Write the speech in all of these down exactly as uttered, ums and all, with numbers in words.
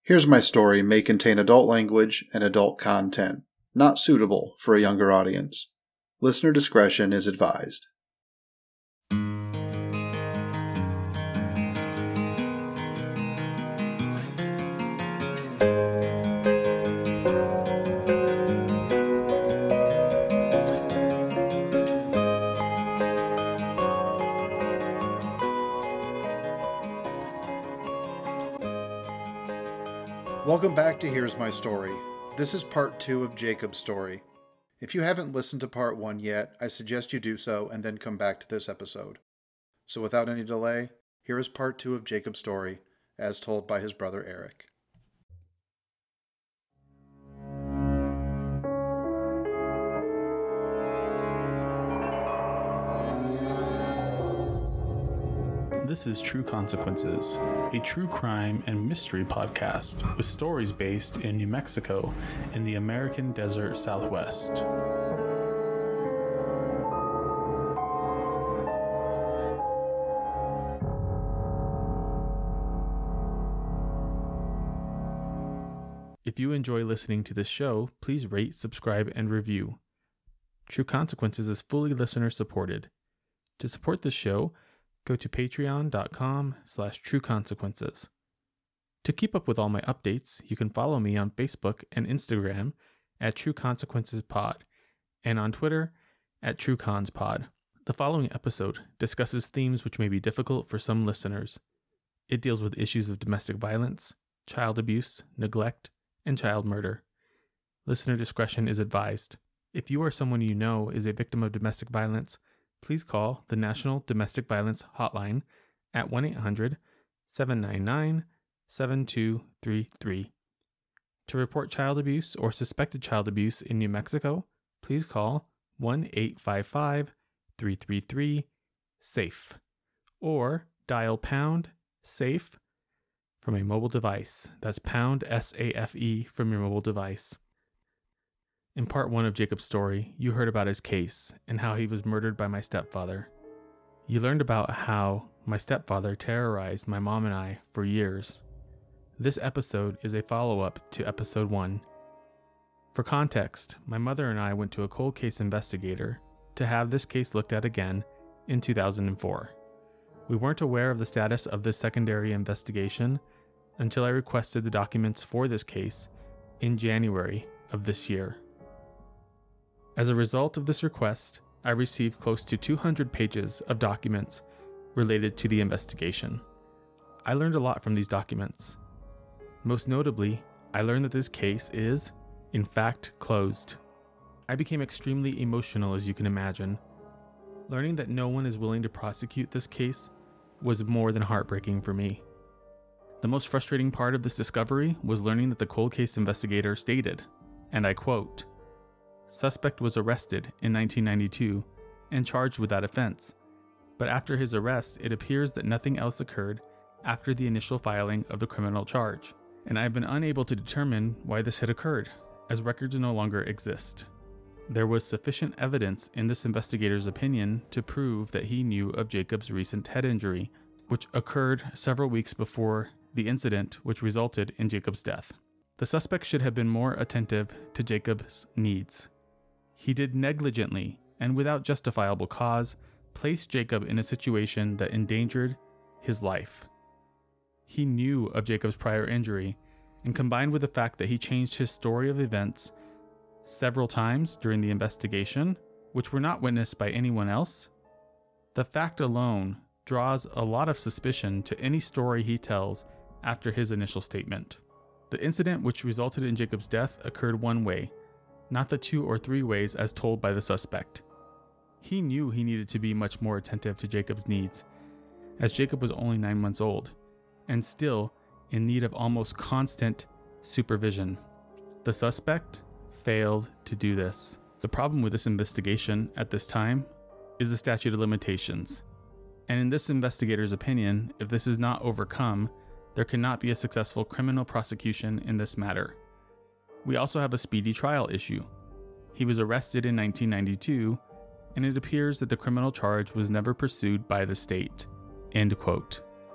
Here's My Story may contain adult language and adult content, not suitable for a younger audience. Listener discretion is advised. Welcome back to Here's My Story. This is part two of Jacob's story. If you haven't listened to part one yet, I suggest you do so and then come back to this episode. So without any delay, here is part two of Jacob's story, as told by his brother Eric. This is True Consequences, a true crime and mystery podcast with stories based in New Mexico in the American Desert Southwest. If you enjoy listening to this show, please rate, subscribe, and review. True Consequences is fully listener supported. To support this show, go to patreon.com slash trueconsequences. To keep up with all my updates, you can follow me on Facebook and Instagram at True Consequences Pod and on Twitter at TrueConsPod. The following episode discusses themes which may be difficult for some listeners. It deals with issues of domestic violence, child abuse, neglect, and child murder. Listener discretion is advised. If you or someone you know is a victim of domestic violence, please call the National Domestic Violence Hotline at one eight hundred, seven nine nine, seven two three three. To report child abuse or suspected child abuse in New Mexico, please call one eight five five, three three three, SAFE or dial pound SAFE from a mobile device. That's pound S A F E from your mobile device. In part one of Jacob's story, you heard about his case and how he was murdered by my stepfather. You learned about how my stepfather terrorized my mom and I for years. This episode is a follow-up to episode one. For context, my mother and I went to a cold case investigator to have this case looked at again in two thousand four. We weren't aware of the status of this secondary investigation until I requested the documents for this case in January of this year. As a result of this request, I received close to two hundred pages of documents related to the investigation. I learned a lot from these documents. Most notably, I learned that this case is, in fact, closed. I became extremely emotional, as you can imagine. Learning that no one is willing to prosecute this case was more than heartbreaking for me. The most frustrating part of this discovery was learning that the cold case investigator stated, and I quote, "Suspect was arrested in nineteen ninety-two and charged with that offense, but after his arrest, it appears that nothing else occurred after the initial filing of the criminal charge, and I have been unable to determine why this had occurred, as records no longer exist. There was sufficient evidence in this investigator's opinion to prove that he knew of Jacob's recent head injury, which occurred several weeks before the incident which resulted in Jacob's death. The suspect should have been more attentive to Jacob's needs. He did negligently and without justifiable cause place Jacob in a situation that endangered his life. He knew of Jacob's prior injury, and combined with the fact that he changed his story of events several times during the investigation, which were not witnessed by anyone else, the fact alone draws a lot of suspicion to any story he tells after his initial statement. The incident which resulted in Jacob's death occurred one way, not the two or three ways as told by the suspect. He knew he needed to be much more attentive to Jacob's needs, as Jacob was only nine months old, and still in need of almost constant supervision. The suspect failed to do this. The problem with this investigation at this time is the statute of limitations. And in this investigator's opinion, if this is not overcome, there cannot be a successful criminal prosecution in this matter. We also have a speedy trial issue. He was arrested in nineteen ninety-two, and it appears that the criminal charge was never pursued by the state. End quote.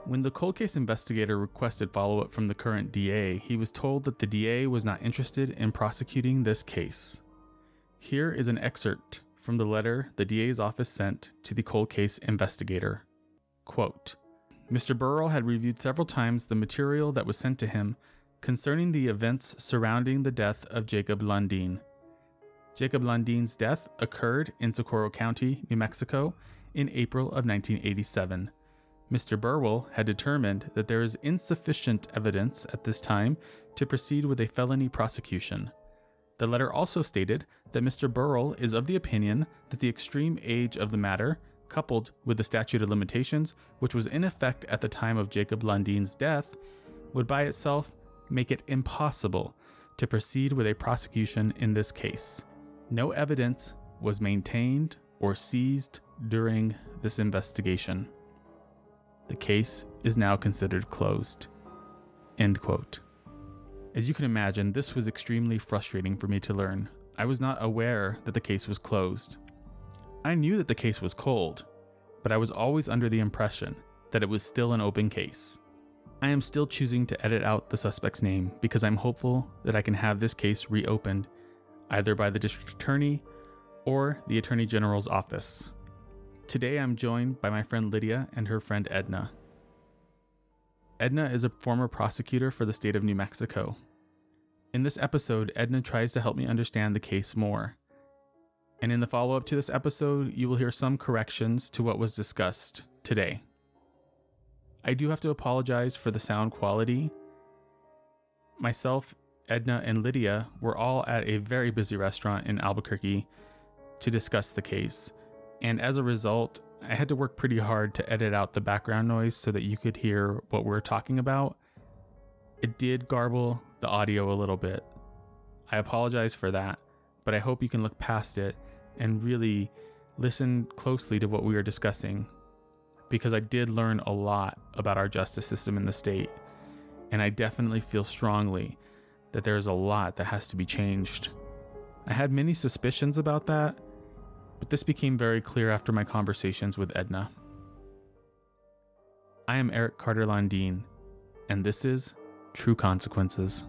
When the cold case investigator requested follow-up from the current D A, he was told that the D A was not interested in prosecuting this case. Here is an excerpt from the letter the D A's office sent to the cold case investigator. Quote, Mister Burrell had reviewed several times the material that was sent to him concerning the events surrounding the death of Jacob Lundeen. Jacob Lundeens' death occurred in Socorro County, New Mexico, in April of nineteen eighty-seven. Mister Burwell had determined that there is insufficient evidence at this time to proceed with a felony prosecution. The letter also stated that Mister Burrell is of the opinion that the extreme age of the matter, coupled with the statute of limitations, which was in effect at the time of Jacob Lundeen's death, would by itself make it impossible to proceed with a prosecution in this case. No evidence was maintained or seized during this investigation. The case is now considered closed. End quote. As you can imagine, this was extremely frustrating for me to learn. I was not aware that the case was closed. I knew that the case was cold, but I was always under the impression that it was still an open case. I am still choosing to edit out the suspect's name because I'm hopeful that I can have this case reopened either by the district attorney or the attorney general's office. Today I'm joined by my friend Lydia and her friend Edna. Edna is a former prosecutor for the state of New Mexico. In this episode, Edna tries to help me understand the case more. And in the follow-up to this episode, you will hear some corrections to what was discussed today. I do have to apologize for the sound quality. Myself, Edna, and Lydia were all at a very busy restaurant in Albuquerque to discuss the case. And as a result, I had to work pretty hard to edit out the background noise so that you could hear what we're talking about. It did garble the audio a little bit. I apologize for that, but I hope you can look past it and really listen closely to what we were discussing, because I did learn a lot about our justice system in the state, and I definitely feel strongly that there's a lot that has to be changed. I had many suspicions about that, but this became very clear after my conversations with Edna. I am Eric Carter Lundeen, and this is True Consequences.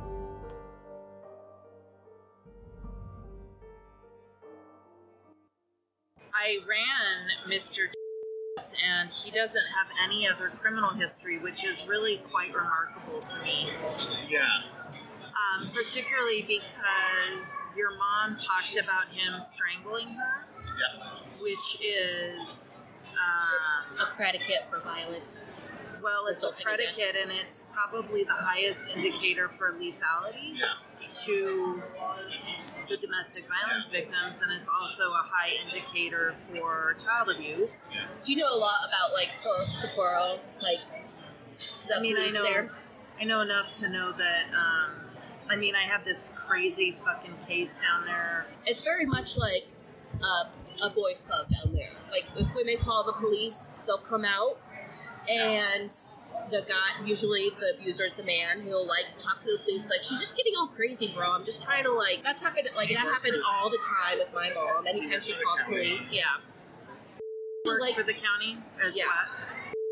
I ran Mister and he doesn't have any other criminal history, which is really quite remarkable to me. Yeah. Um, particularly because your mom talked about him strangling her, Yeah. which is, um, a predicate for violence. well, it's a Resulting in death. predicate, and it's probably the highest indicator for lethality Yeah. to the domestic violence victims, and it's also a high indicator for child abuse. Do you know a lot about like so- Socorro, like the I mean, I police know, there? I know enough to know that. Um, I mean, I had this crazy fucking case down there. It's very much like uh, a boys' club down there. Like if women call the police, they'll come out, and the guy, usually the abuser is the man, he'll like talk to the police like, she's just getting all crazy, bro. I'm just trying to like. That's happened. Like that happened all the time with my mom. Anytime she called the police, yeah. Worked Like- for the county as Yeah. what?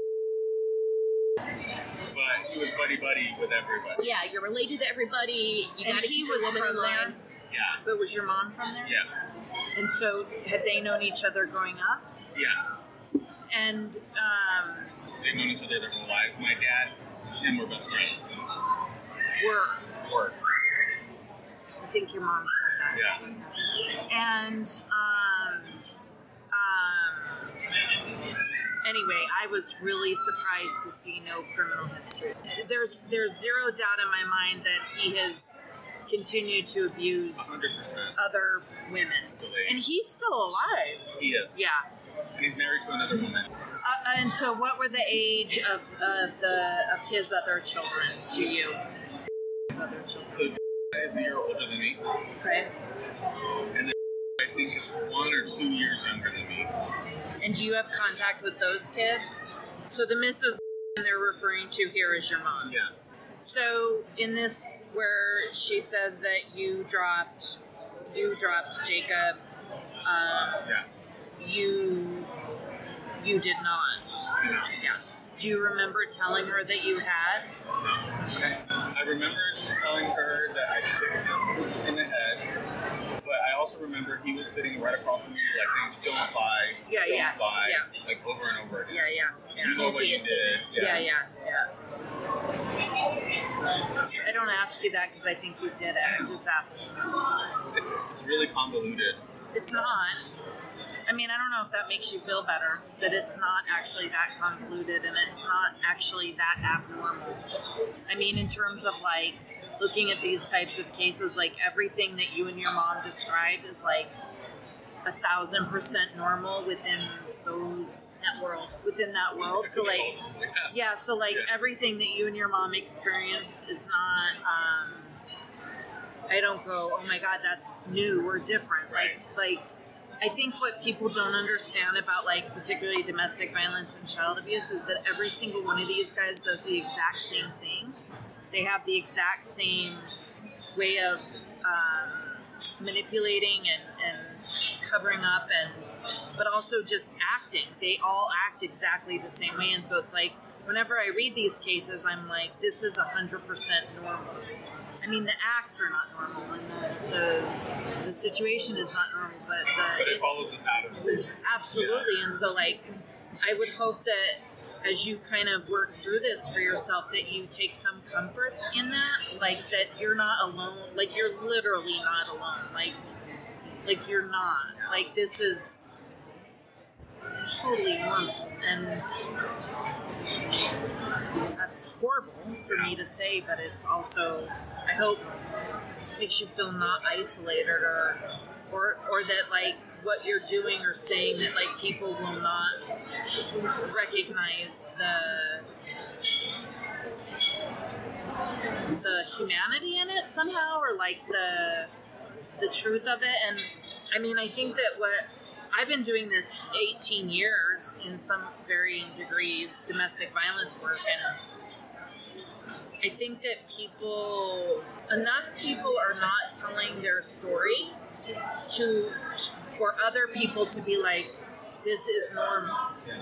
But he was buddy-buddy with everybody. Yeah, you're related to everybody. You And gotta he keep your was woman from in line. there? Yeah. But was your mom from there? Yeah. And so, had they known each other growing up? Yeah. And, um, They've known each other their whole lives. My dad and him were best friends. were, Work. I think your mom said that. Yeah. And, um, um, anyway, I was really surprised to see no criminal history. There's, there's zero doubt in my mind that he has continued to abuse one hundred percent. other women. And he's still alive. He is. Yeah. And he's married to another woman. Uh, and so, what were the age of of the of his other children to you? His other children. So is a year older than me. Okay. And then I think is one or two years younger than me. And do you have contact with those kids? So the Missus they're referring to here is your mom. Yeah. So in this, where she says that you dropped, you dropped Jacob. Um, Yeah. you you did not. Yeah. Yeah. Do you remember telling her that you had? I remember telling her that I kicked him in the head, but I also remember he was sitting right across from me, like saying, "Don't lie, Yeah, don't yeah, lie," yeah. like over and over again. Yeah, yeah, yeah. You know what you did. Yeah, yeah, yeah. I don't ask you that because I think you did it. I just ask you. It's it's really convoluted. It's not. I mean, I don't know if that makes you feel better, that it's not actually that convoluted and it's not actually that abnormal. I mean, in terms of, like, looking at these types of cases, like, everything that you and your mom described is, like, a thousand percent normal within those... That world. Within that world. So, like, yeah, so, like, Yeah. everything that you and your mom experienced is not, um... I don't go, oh my god, that's new or different. Like, like... I think what people don't understand about, like, particularly domestic violence and child abuse is that every single one of these guys does the exact same thing. They have the exact same way of um, manipulating and, and covering up, and but also just acting. They all act exactly the same way, and so it's like, whenever I read these cases, I'm like, this is one hundred percent normal. I mean, the acts are not normal, and the the, the situation is not normal, but the... But it follows the pattern. Absolutely, yeah. And so, like, I would hope that as you kind of work through this for yourself, that you take some comfort in that, like, that you're not alone, like, you're literally not alone, like, like, you're not, like, this is totally normal, and that's horrible for me to say, but it's also, I hope, makes you feel not isolated, or, or, or that, like, what you're doing or saying, that, like, people will not recognize the the humanity in it somehow, or, like, the the truth of it. And I mean, I think that what I've been doing this eighteen years in some varying degrees, domestic violence work, and I think that people, enough people are not telling their story to, for other people to be like, this is normal.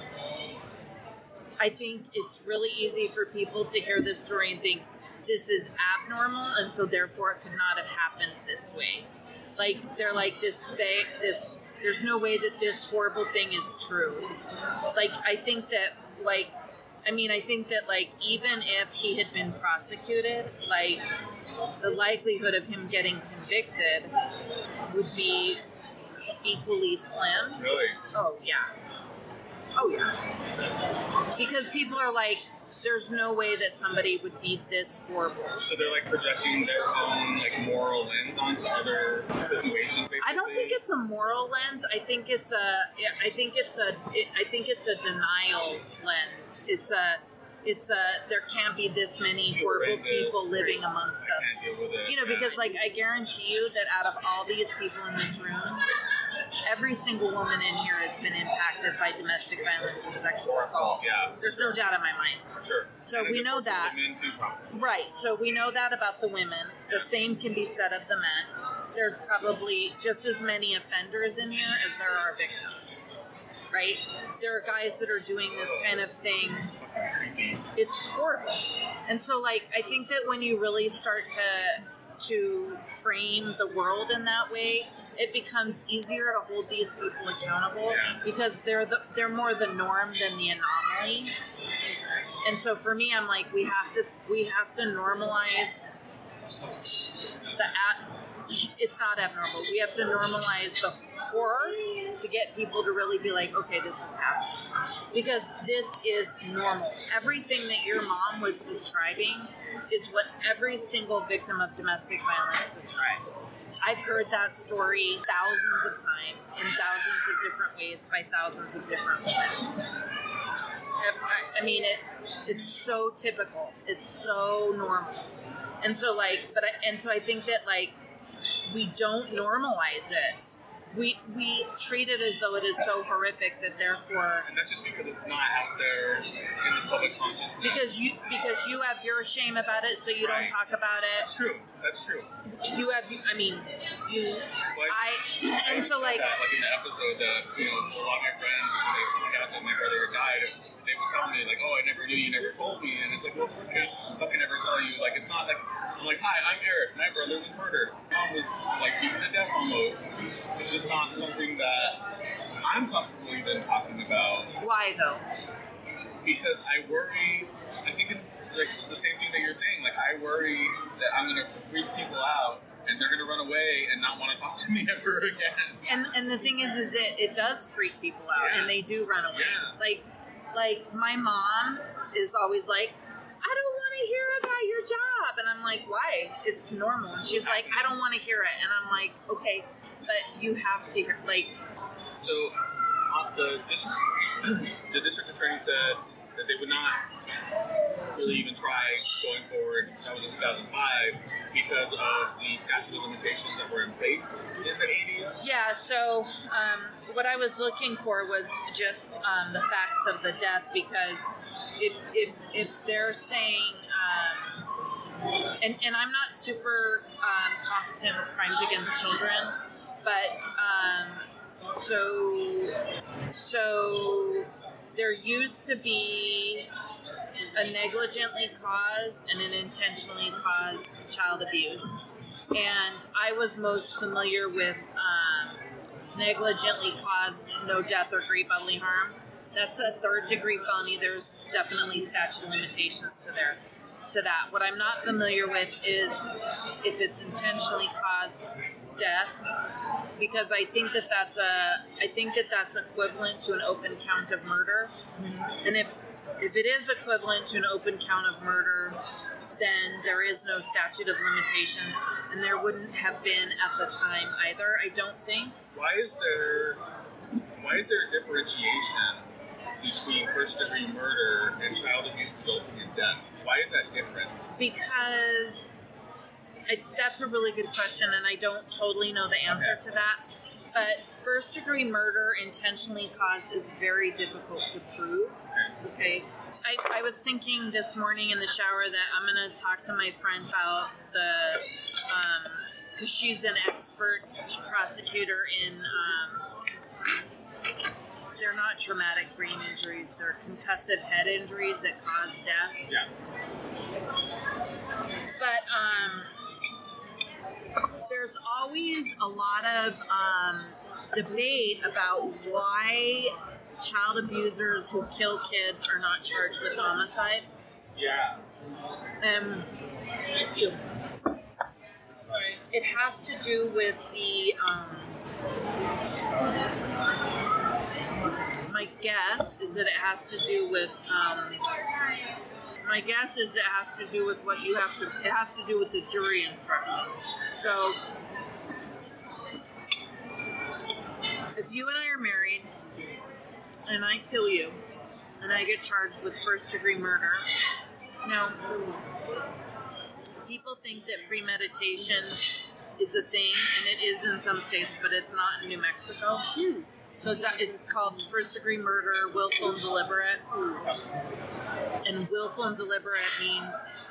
I think it's really easy for people to hear this story and think, this is abnormal, and so therefore it could not have happened this way. Like, they're like, this big, this, there's no way that this horrible thing is true. Like, I think that, like, I mean, I think that, like, even if he had been prosecuted, like, the likelihood of him getting convicted would be equally slim. Really? Oh, yeah. Oh, yeah. Because people are like, there's no way that somebody would be this horrible. So they're, like, projecting their own, like, moral lens onto other situations, basically? I don't think it's a moral lens. I think it's a. I think it's a. It, I think it's a denial lens. It's a. It's a. There can't be this many horrible people living amongst us. You know, because, like, I guarantee you that out of all these people in this room, every single woman in here has been impacted by domestic violence or sexual assault. Yeah. There's no doubt in my mind. For sure. So And we then know of course that. the men too, probably. Right. So we know that about the women. The same can be said of the men. There's probably just as many offenders in here as there are victims. Right? There are guys that are doing this kind of thing. Creepy. It's horrible. And so, like, I think that when you really start to to frame the world in that way, it becomes easier to hold these people accountable, Yeah. because they're the, they're more the norm than the anomaly. And so for me, I'm like, we have to we have to normalize the at. It's not abnormal. We have to normalize the horror to get people to really be like, okay, this is happening, because this is normal. Everything that your mom was describing is what every single victim of domestic violence describes. I've heard that story thousands of times in thousands of different ways by thousands of different women. I mean, it it's so typical. It's so normal. And so, like, but I, and so I think that, like, we don't normalize it we we treat it as though it is so horrific that therefore. And that's just because it's not out there in the public consciousness. Because you because you have your shame about it, so you Right. don't talk about it. That's true. That's true. You have, I mean, you, Like, I, I and so said like, that, like in the episode that, you know, a lot of my friends, when they found out that my brother had died, they would tell me, like, oh, I never knew, you never told me. And it's like, well, I just fucking never tell you. Like, it's not like, I'm like, hi, I'm Eric. My brother was murdered. Mom was, like, beaten to death almost. It's just not something that I'm comfortable even talking about. why though? Because I worry, I think it's like the same thing that you're saying. Like, I worry that I'm going to freak people out and they're going to run away and not want to talk to me ever again. And and the thing is, is it it does freak people out, Yeah. and they do run away. Yeah. Like, like my mom is always like, I don't want to hear about your job, and I'm like, why? It's normal. And she's like, I don't want to hear it, and I'm like, okay, but you have to hear. Like, So, uh, the district, the district attorney said that they would not really even try going forward. That was in two thousand five because of the statute of limitations that were in place in the eighties. yeah. So um, what I was looking for was just um, the facts of the death, because if if if they're saying. Um, And, and I'm not super um, competent with crimes against children, but um, so so there used to be a negligently caused and an intentionally caused child abuse, and I was most familiar with um, negligently caused no death or great bodily harm. That's a third degree felony. There's definitely statute of limitations to there. To that. What I'm not familiar with is if it's intentionally caused death, because I think that that's a I think that that's equivalent to an open count of murder. And if if it is equivalent to an open count of murder, then there is no statute of limitations, and there wouldn't have been at the time either, I don't think. Why is there why is there a differentiation between first degree murder and child abuse resulting in death? Why is that different? Because I, that's a really good question, and I don't totally know the answer Okay. to that. But first degree murder intentionally caused is very difficult to prove. Okay. I, I was thinking this morning in the shower that I'm going to talk to my friend about the, um, because she's an expert prosecutor in, um, they're not traumatic brain injuries, they're concussive head injuries that cause death. Yeah. But um, there's always a lot of um, debate about why child abusers who kill kids are not charged with homicide. Yeah. Um, it has to do with the. Um, my guess is that it has to do with. Um, my guess is it has to do with what you have to. It has to do with the jury instructions. So, if you and I are married, and I kill you, and I get charged with first degree murder, now people think that premeditation is a thing, and it is in some states, but it's not in New Mexico. Hmm. So it's, it's called first degree murder, willful and deliberate. And willful and deliberate means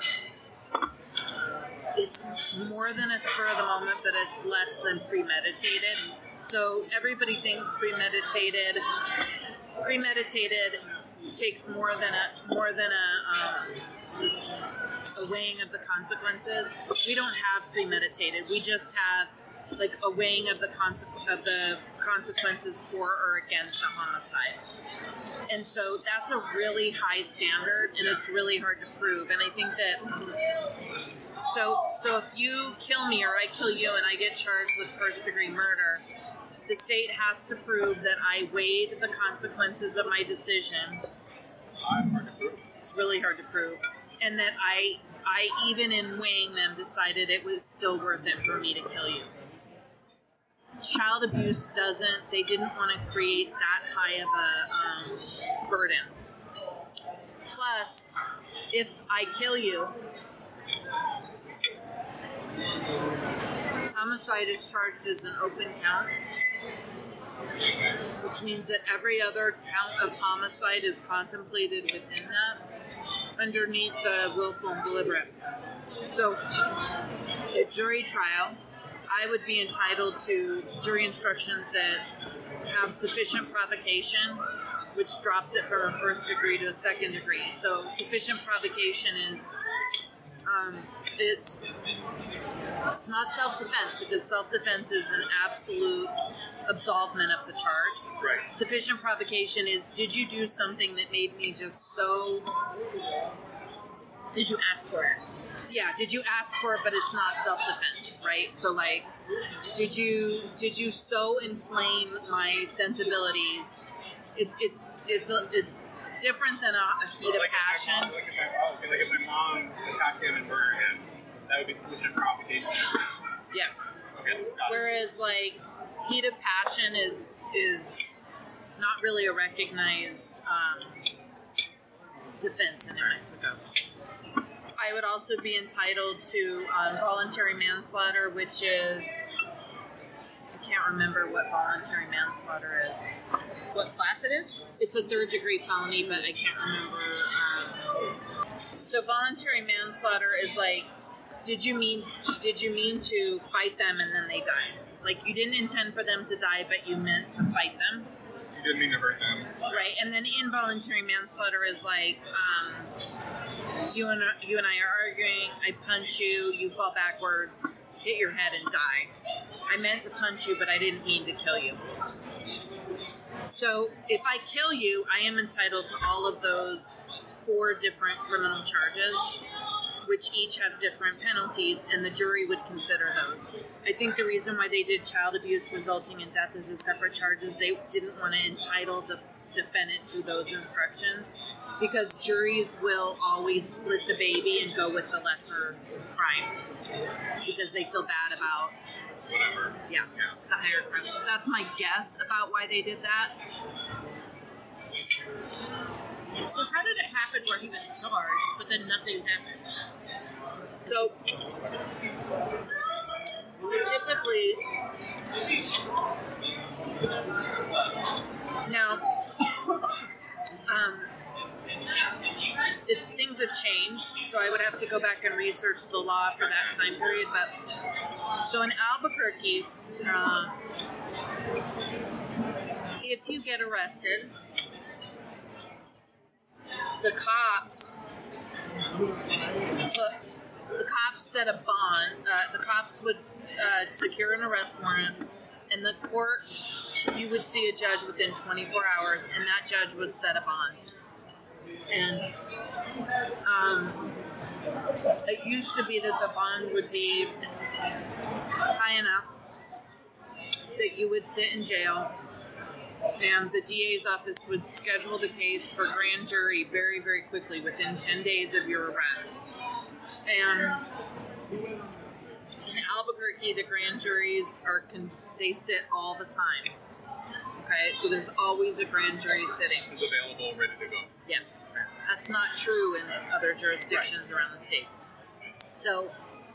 it's more than a spur of the moment, but it's less than premeditated. So everybody thinks premeditated. Premeditated takes more than a more than a um, a weighing of the consequences. We don't have premeditated. We just have like a weighing of the conse- of the consequences for or against a homicide. And so that's a really high standard, and it's really hard to prove. And I think that so so if you kill me or I kill you and I get charged with first degree murder, the state has to prove that I weighed the consequences of my decision. It's hard to prove. It's really hard to prove. And that I, I even in weighing them, decided it was still worth it for me to kill you. Child abuse doesn't, they didn't want to create that high of a um, burden. Plus, if I kill you, how homicide is charged as an open count, which means that every other count of homicide is contemplated within that, underneath the willful and deliberate. So, a jury trial, I would be entitled to jury instructions that have sufficient provocation, which drops it from a first degree to a second degree. So, sufficient provocation is, um, it's, it's not self-defense, because self-defense is an absolute absolvement of the charge. Right. Sufficient provocation is, did you do something that made me just so... Did you ask for it? Yeah, did you ask for it, but it's not self-defense, right? So, like, did you did you so inflame my sensibilities? It's it's it's a, it's different than a, a heat of like passion. If my mom, like, if my, like if my mom attacked him and murdered him, that would be sufficient provocation. Yes. Okay. Got it. Whereas, like, heat of passion is is not really a recognized um, defense in New Mexico. I would also be entitled to um, voluntary manslaughter, which is, I can't remember what voluntary manslaughter is. What class it is? It's a third degree felony, but I can't remember. Um, so voluntary manslaughter is like, did you mean did you mean to fight them and then they died? Like, you didn't intend for them to die, but you meant to fight them. You didn't mean to hurt them. Right, and then involuntary manslaughter is like, um, you and you and I are arguing, I punch you, you fall backwards, hit your head and die. I meant to punch you, but I didn't mean to kill you. So if I kill you, I am entitled to all of those four different criminal charges, which each have different penalties, and the jury would consider those. I think the reason why they did child abuse resulting in death as a separate charge is they didn't want to entitle the defendant to those instructions, because juries will always split the baby and go with the lesser crime because they feel bad about Whatever. yeah, Yeah. the higher crime. That's my guess about why they did that. So how did it happen where he was charged, but then nothing happened? So, so typically, now, um, it, things have changed, so I would have to go back and research the law for that time period. But so in Albuquerque, uh, if you get arrested, the cops put, the cops set a bond. Uh, the cops would uh, secure an arrest warrant, and the court, you would see a judge within twenty-four hours, and that judge would set a bond. And um, it used to be that the bond would be high enough that you would sit in jail, and the D A's office would schedule the case for grand jury very, very quickly, within ten days of your arrest. And in Albuquerque, the grand juries are con- they sit all the time. Okay, so there's always a grand jury sitting. It's available, ready to go. Yes, that's not true in other jurisdictions around the state. So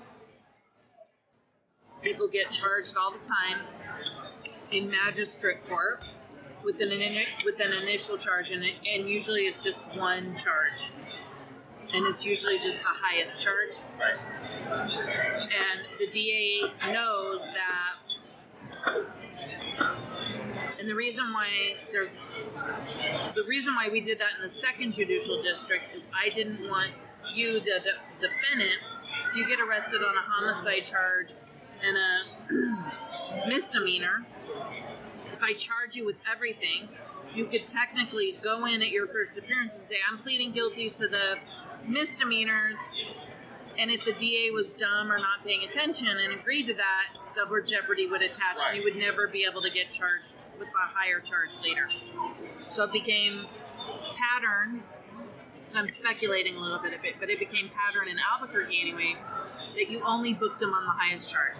people get charged all the time in magistrate court with an with an initial charge, and, it, and usually it's just one charge, and it's usually just the highest charge. Right. And the D A knows that. And the reason why there's the reason why we did that in the second judicial district is I didn't want you, the, the defendant, if you get arrested on a homicide charge and a misdemeanor, if I charge you with everything, you could technically go in at your first appearance and say, I'm pleading guilty to the misdemeanors. And if the D A was dumb or not paying attention and agreed to that, double jeopardy would attach, and you would never be able to get charged with a higher charge later. So it became pattern, so I'm speculating a little bit of it, but it became pattern in Albuquerque anyway, that you only booked them on the highest charge.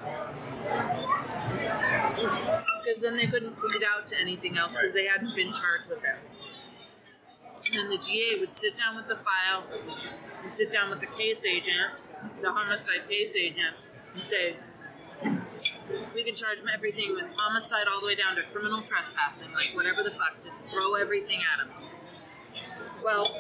Because then they couldn't put it out to anything else because they hadn't been charged with it. And the G A would sit down with the file and sit down with the case agent, the homicide case agent, and say, We can charge them everything with homicide all the way down to criminal trespassing, like whatever the fuck, just throw everything at them. Well,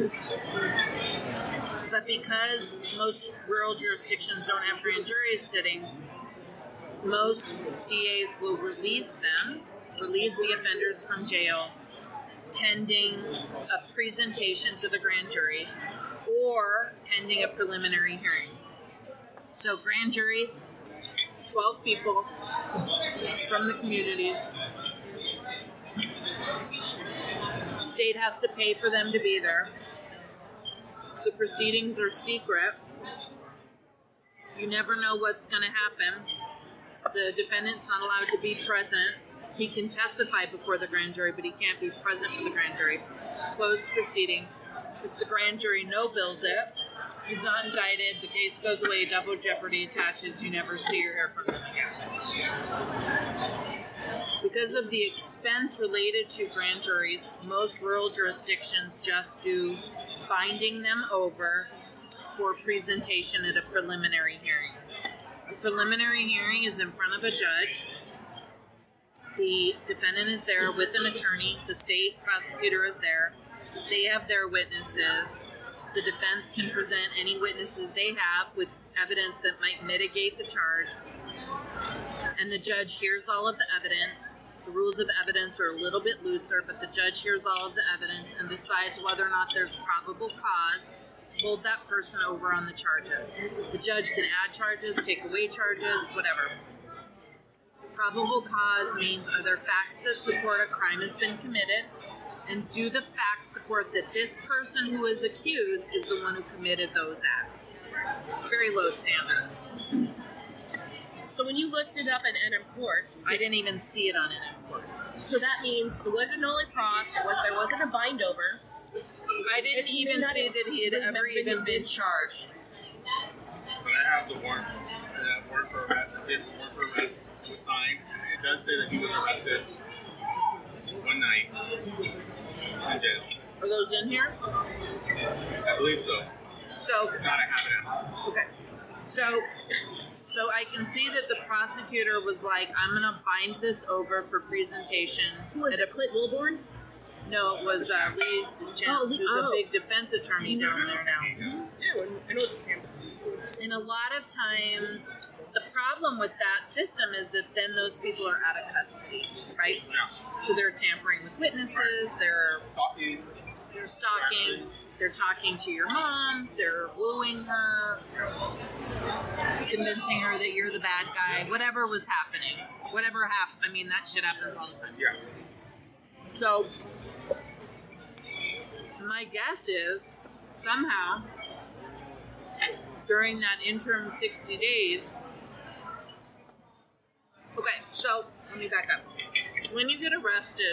but because most rural jurisdictions don't have grand juries sitting, most D As will release them, release the offenders from jail, pending a presentation to the grand jury or pending a preliminary hearing. So grand jury, twelve people from the community. State has to pay for them to be there. The proceedings are secret. You never know what's going to happen. The defendant's not allowed to be present. He can testify before the grand jury, but he can't be present for the grand jury. Closed proceeding. If the grand jury no-bills it, he's not indicted, the case goes away, double jeopardy attaches, you never see or hear from them again. Because of the expense related to grand juries, most rural jurisdictions just do binding them over for presentation at a preliminary hearing. The preliminary hearing is in front of a judge. The defendant is there with an attorney. The state prosecutor is there. They have their witnesses. The defense can present any witnesses they have with evidence that might mitigate the charge. And the judge hears all of the evidence. The rules of evidence are a little bit looser, but the judge hears all of the evidence and decides whether or not there's probable cause to hold that person over on the charges. The judge can add charges, take away charges, whatever. Probable cause means are there facts that support a crime has been committed, and do the facts support that this person who is accused is the one who committed those acts? Very low standard. So when you looked it up in N M Courts, I didn't even see it on N M Courts. So that means it wasn't only cross, it was, there wasn't a bind over. I didn't It even may see not- that he had may ever not been- even been charged. But I have the warrant. The warrant for arrest. I did the warrant for arrest was signed. It does say that he was arrested one night in jail. Are those in here? I believe so. So, If not, I have it out. okay. So, so I can see that the prosecutor was like, I'm going to bind this over for presentation. Who was at it, a- Clint Wilborn? No, it was uh, Lee Deschamps, Oh, Lee- who's oh. a big defense attorney down there now. Yeah, I know what And a lot of times, the problem with that system is that then those people are out of custody, right? Yeah. So they're tampering with witnesses, they're Stalking. they're stalking, they're talking to your mom, they're wooing her, convincing her that you're the bad guy, whatever was happening. Whatever happened, I mean, that shit happens all the time. Yeah. So, my guess is, somehow, during that interim sixty days, okay, so, let me back up. When you get arrested,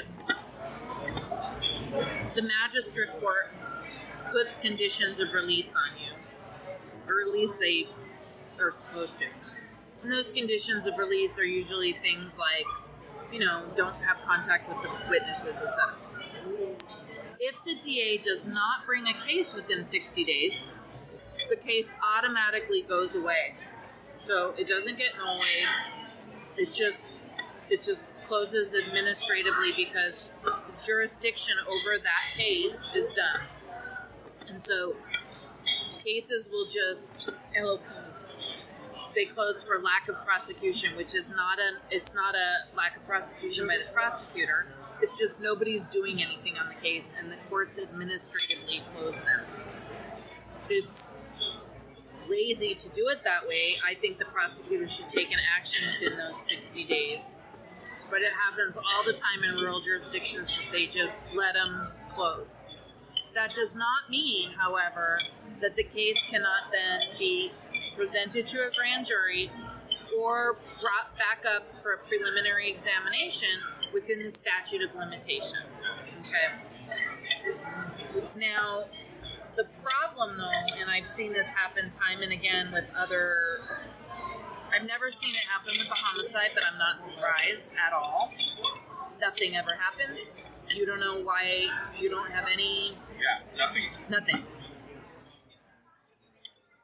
the magistrate court puts conditions of release on you, or at least they are supposed to. And those conditions of release are usually things like, you know, don't have contact with the witnesses, et cetera. If the D A does not bring a case within sixty days, the case automatically goes away. So it doesn't get nullified. It just it just closes administratively because the jurisdiction over that case is done. And so cases will just L O P. They close for lack of prosecution, which is not an it's not a lack of prosecution by the prosecutor. It's just nobody's doing anything on the case, and the courts administratively close them. It's lazy to do it that way. I think the prosecutor should take an action within those sixty days. But it happens all the time in rural jurisdictions that they just let them close. That does not mean, however, that the case cannot then be presented to a grand jury or brought back up for a preliminary examination within the statute of limitations. Okay. Now, the problem though, and I've seen this happen time and again with other, I've never seen it happen with the homicide, but I'm not surprised at all. Nothing ever happens. You don't know why you don't have any, Yeah, nothing. nothing.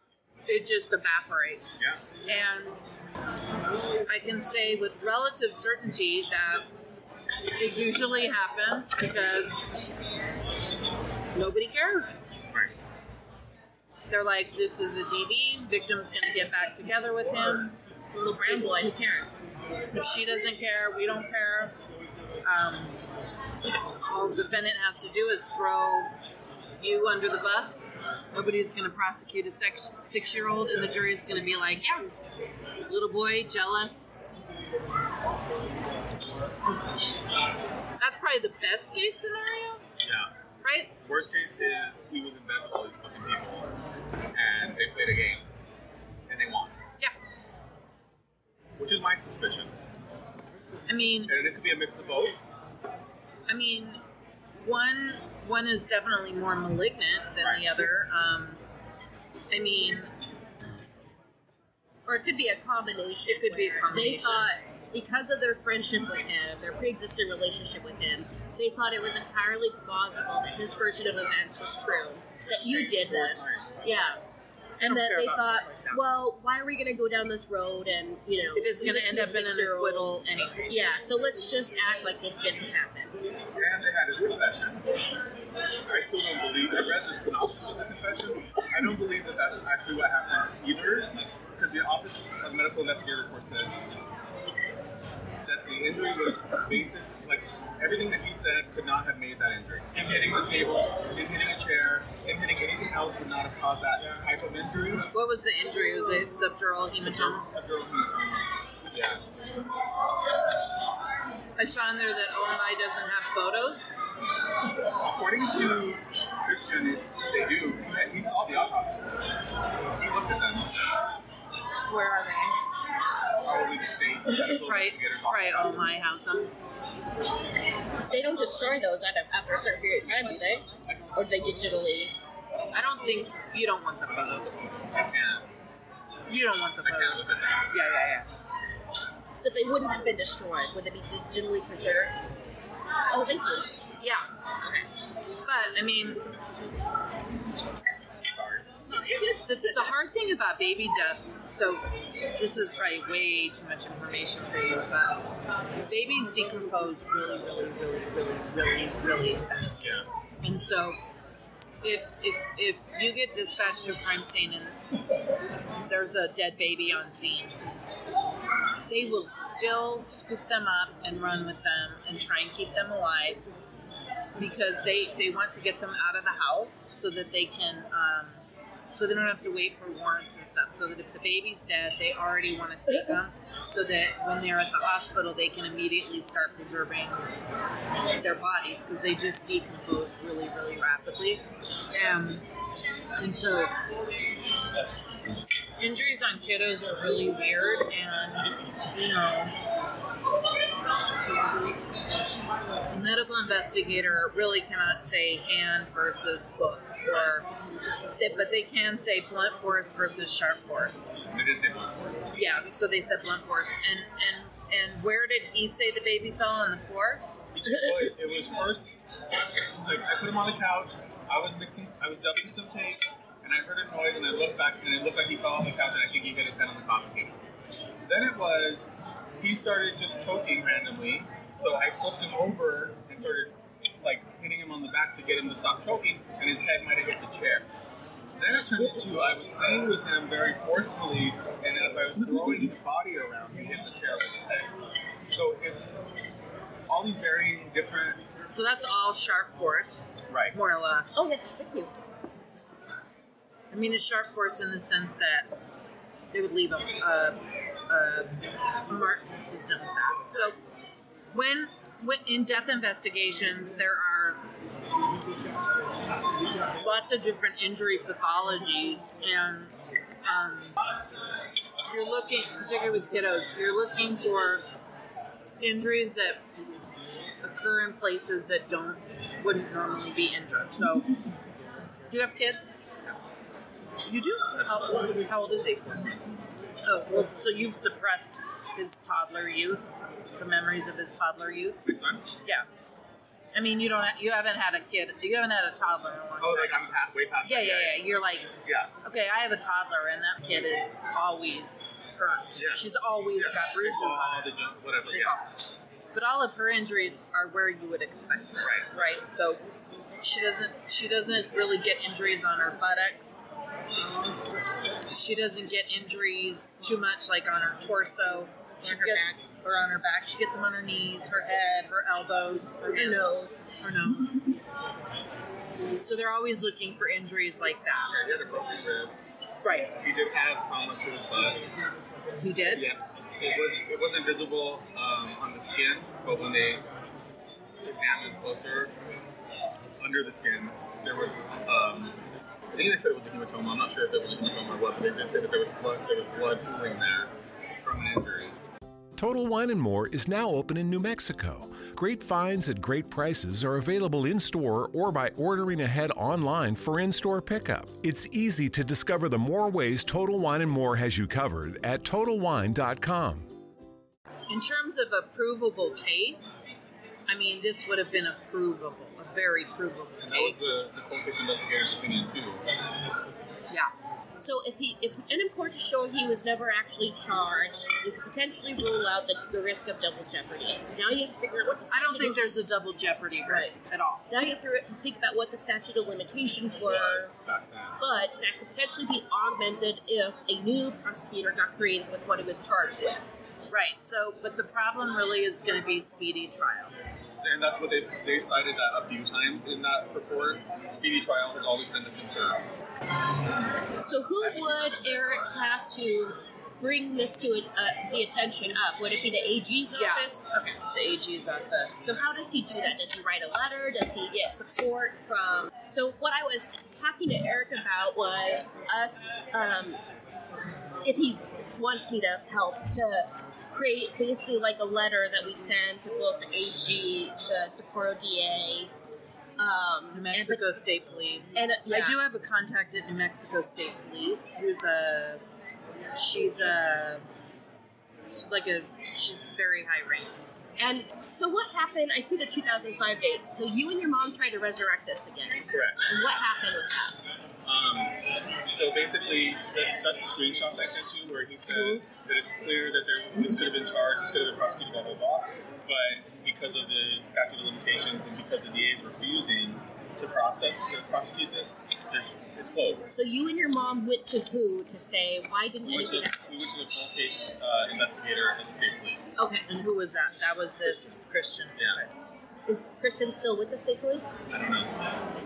it just evaporates. Yeah. And I can say with relative certainty that it usually happens because nobody cares. Right. They're like, this is a D V, victim's going to get back together with him. It's a little brown boy. Who cares? If she doesn't care, we don't care. Um, all the defendant has to do is throw you under the bus. Nobody's going to prosecute a six, six-year-old, and the jury's going to be like, yeah, little boy, jealous. That's probably the best case scenario, Yeah. right? Worst case is he was in bed with all these fucking people, and they played a game, and they won. Yeah. Which is my suspicion. I mean, And it could be a mix of both. I mean, one one is definitely more malignant than Right. the other. Um, I mean, Or it could be a combination. It could be a where combination. They thought, because of their friendship with him, their pre-existing relationship with him, they thought it was entirely plausible that his version of events was true. That you did this. Yeah. I And don't that care they about thought, stuff like that. well, why are we going to go down this road and, you know... if it's do going to this end a up in an six-year-old? acquittal anyway. Yeah, so let's just act like this didn't happen. And they had his confession. I still don't believe. I read the synopsis of the confession. I don't believe that that's actually what happened either, because the Office of Medical Investigator report said that the injury was basic, like everything that he said could not have made that injury. Him hitting the table, him hitting a chair, him hitting anything else could not have caused that type of injury. What was the injury? Was it subdural hematoma? Subdural hematoma. Yeah. I found there that O M I doesn't have photos. According to Christian, it, they do. He, he saw the autopsy reports. He looked at them. Where are they? Probably the state medical Right, investigators. right. O M I has them. They don't destroy those at a, after a certain period of time, do they? Or do they digitally... I don't think you don't want the photo. I can't. You don't want the I can't photo. look at that. Yeah, yeah, But they wouldn't have been destroyed. Would they be digitally preserved? Oh, thank you. yeah. Yeah. But I mean, Sorry. the, the hard thing about baby deaths. So this is probably way too much information for you, but babies decompose really, really, really, really, really, really fast. Yeah. And so, if if if you get dispatched to a crime scene and there's a dead baby on scene, they will still scoop them up and run with them and try and keep them alive because they they want to get them out of the house so that they can um, so they don't have to wait for warrants and stuff. So that if the baby's dead, they already want to take them so that when they're at the hospital, they can immediately start preserving their bodies because they just decompose really, really rapidly. Um, and so injuries on kiddos are really weird, and you know, a medical investigator really cannot say hand versus book, or they, but they can say blunt force versus sharp force. They did say blunt force. Yeah, so they said blunt force, and and and where did he say the baby fell on the floor? He just, well, it was first. He's like, I put him on the couch. I was mixing. I was dubbing some tapes. And I heard a noise, and I looked back, and it looked like he fell on the couch, and I think he hit his head on the coffee table. Then it was, he started just choking randomly, so I flipped him over and started, like, hitting him on the back to get him to stop choking, and his head might have hit the chair. Then it turned into, I was playing with him very forcefully, and as I was throwing his body around, he hit the chair with his head. So it's all these varying different... So that's all sharp force, Right. more or less. Oh, yes, thank you. I mean, it's sharp force in the sense that they would leave a, a, a mark consistent with that. So, when, when in death investigations, there are lots of different injury pathologies, and um, you're looking, particularly with kiddos, you're looking for injuries that occur in places that don't wouldn't normally be injured. So, do you have kids? You do? How, how old is he? Oh, well, so you've suppressed his toddler youth, the memories of his toddler youth? My son? Yeah. I mean, you don't. Ha- you haven't had a kid. You haven't had a toddler in a long Oh, time. like I'm pa- way past yeah, that. yeah, yeah. You're like, Yeah. okay, I have a toddler, and that kid is always hurt. Yeah. She's always Yeah. got bruises They fall, on her. they jump, whatever. They Yeah. fall. But all of her injuries are where you would expect them. Right. Right. So she doesn't. She doesn't really get injuries on her buttocks. She doesn't get injuries too much, like on her torso. She On her get, back. Or on her back. She gets them on her knees, her head, her elbows, her Her nose. her nose. So they're always looking for injuries like that. Yeah, he had a broken rib. Right. He did have trauma to his butt. You did? Yeah. It wasn't it wasn't visible um, on the skin, but when they examined closer under the skin, there was um, this, I think they said it was a hematoma. I'm not sure if it was a hematoma or what, but they did say that there was blood there was blood pooling there from an injury. Total Wine and More is now open in New Mexico. Great finds at great prices are available in-store or by ordering ahead online for in-store pickup. It's easy to discover the more ways Total Wine and More has you covered at total wine dot com. In terms of a provable case, I mean, this would have been a provable, a very provable And that was case. the, the cold case investigator's opinion too. Yeah. So if he, if and in court to show he was never actually charged, you could potentially rule out the, the risk of double jeopardy. Now you have to figure out what the I don't statute think of- there's a double jeopardy risk at all. Now you have to re- think about what the statute of limitations were. Was back then. But that could potentially be augmented if a new prosecutor got created with what he was charged with. Right. So, but the problem really is going to be speedy trial. And that's what they they cited that a few times in that report. Speedy trial has always been the concern. So who would Eric have to bring this to uh, the attention of? Would it be the A G's Yeah. office? Okay. The A G's office. So how does he do that? Does he write a letter? Does he get support from... So what I was talking to Eric about was us, um, if he wants me to help, to create basically like a letter that we send to both the A G, the Socorro D A, um, New Mexico State Police. and, uh, yeah. I do have a contact at New Mexico State Police who's a, she's a, she's like a, she's very high rank. And so what happened? I see the two thousand five dates. So you and your mom tried to resurrect this again. Correct. And what happened with that? Um, so basically, that, that's the screenshots I sent you where he said Mhm. that it's clear that there, this could have been charged, this could have been prosecuted, blah, blah, blah. But because of the statute of limitations and because the D A is refusing to process, to prosecute this, there's, it's closed. So you and your mom went to who to say, why didn't We went to, anything the- we went to the cold case uh, investigator at the state police. Okay. And who was that? That was this Christian. Yeah, Is Kristen still with the state police? I don't know.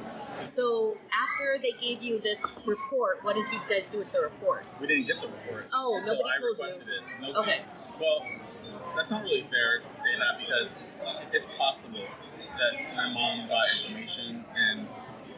So after they gave you this report, what did you guys do with the report? We didn't get the report. Oh, until nobody I told you. requested it. Nobody. Okay. Well, that's not really fair to say that because it's possible that my mom got information and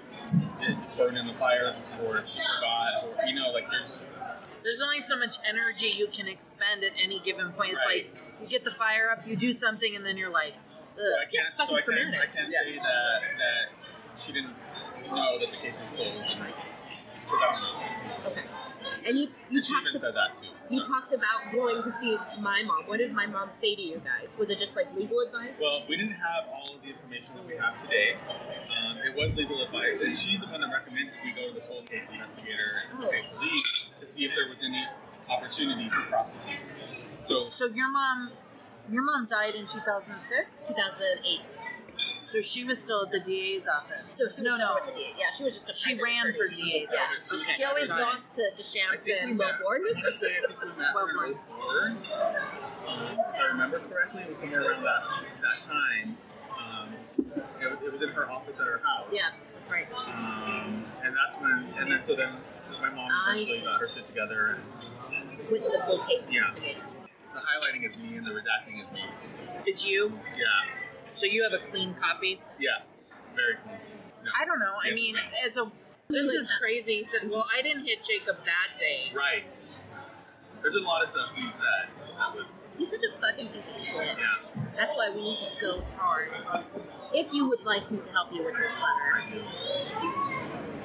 it burned in the fire, or she forgot, or you know, like there's There's only so much energy you can expend at any given point. It's Right. like you get the fire up, you do something, and then you're like, ugh. so I can't, it's fucking so I can't, I traumatic. can't Yeah. say that that she didn't know that the case was closed, and because I don't know. Okay. And you you And she talked even to, said that too. you so. talked about going to see my mom. What did my mom say to you guys? Was it just like legal advice? Well, we didn't have all of the information that we have today. Um, it was legal advice, and she's the one that recommended we go to the cold case investigator and Oh. state police to see if there was any opportunity to prosecute. So, So your mom, your mom died in two thousand six. two thousand eight. So she was still at the D A's office. No, she no, was no. never at the D A. Yeah, she was just a She private ran for attorney. D A. Yeah. Okay. She always Got it. goes to I Deschamps think we and met. Wellborn. I'm gonna say I think we met Wellborn. in oh four. Um, if I remember correctly, it was somewhere around that that time. Um, it, it was in her office at her house. Yes, that's right. Um, and that's when, and then so then my mom I eventually see. got her shit together. And Went to the cold case Yeah. investigator. the highlighting is me and the redacting is me. It's you. Yeah. So you have a clean copy. Yeah. Very clean. No. I don't know. I Yes, mean, ma'am. it's a. This is crazy. He said, "Well, I didn't hit Jacob that day." Right. There's a lot of stuff he said that was, He's such a fucking piece of shit. yeah. That's why we need to go hard. If you would like me to help you with this letter, I do.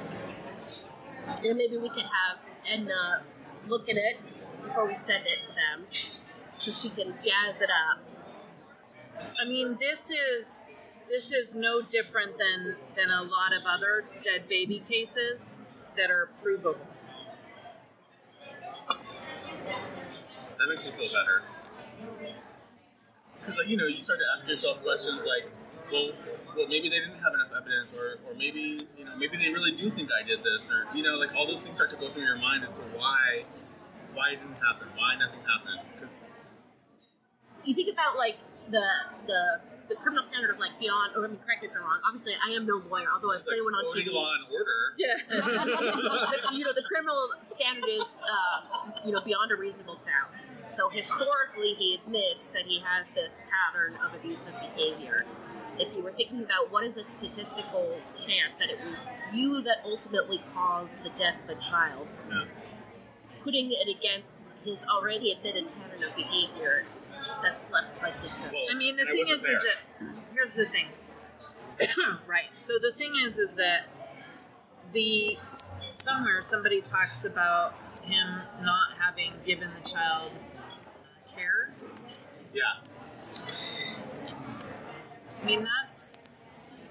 then maybe we could have Edna look at it before we send it to them, so she can jazz it up. I mean, this is This is no different than, than a lot of other dead baby cases that are provable. That makes me feel better. Because, like, you know, you start to ask yourself questions like, well, well, maybe they didn't have enough evidence, or, or maybe, you know, maybe they really do think I did this, or, you know, like, all those things start to go through your mind as to why, why it didn't happen, why nothing happened. Because you think about, like, the the the criminal standard of, like, beyond, or let me correct me if I'm wrong, obviously I am no lawyer, although I play one on T V. Law and order. Yeah. But, you know, the criminal standard is, uh, you know, beyond a reasonable doubt. So historically, he admits that he has this pattern of abusive behavior. If you were thinking about what is a statistical chance that it was you that ultimately caused the death of a child, Yeah. putting it against his already admitted pattern of behavior, that's less likely to. Well, I mean, the and I thing wasn't is, there. is that here's the thing, right? So the thing is, is that the somewhere somebody talks about him not having given the child care. Yeah. I mean, that's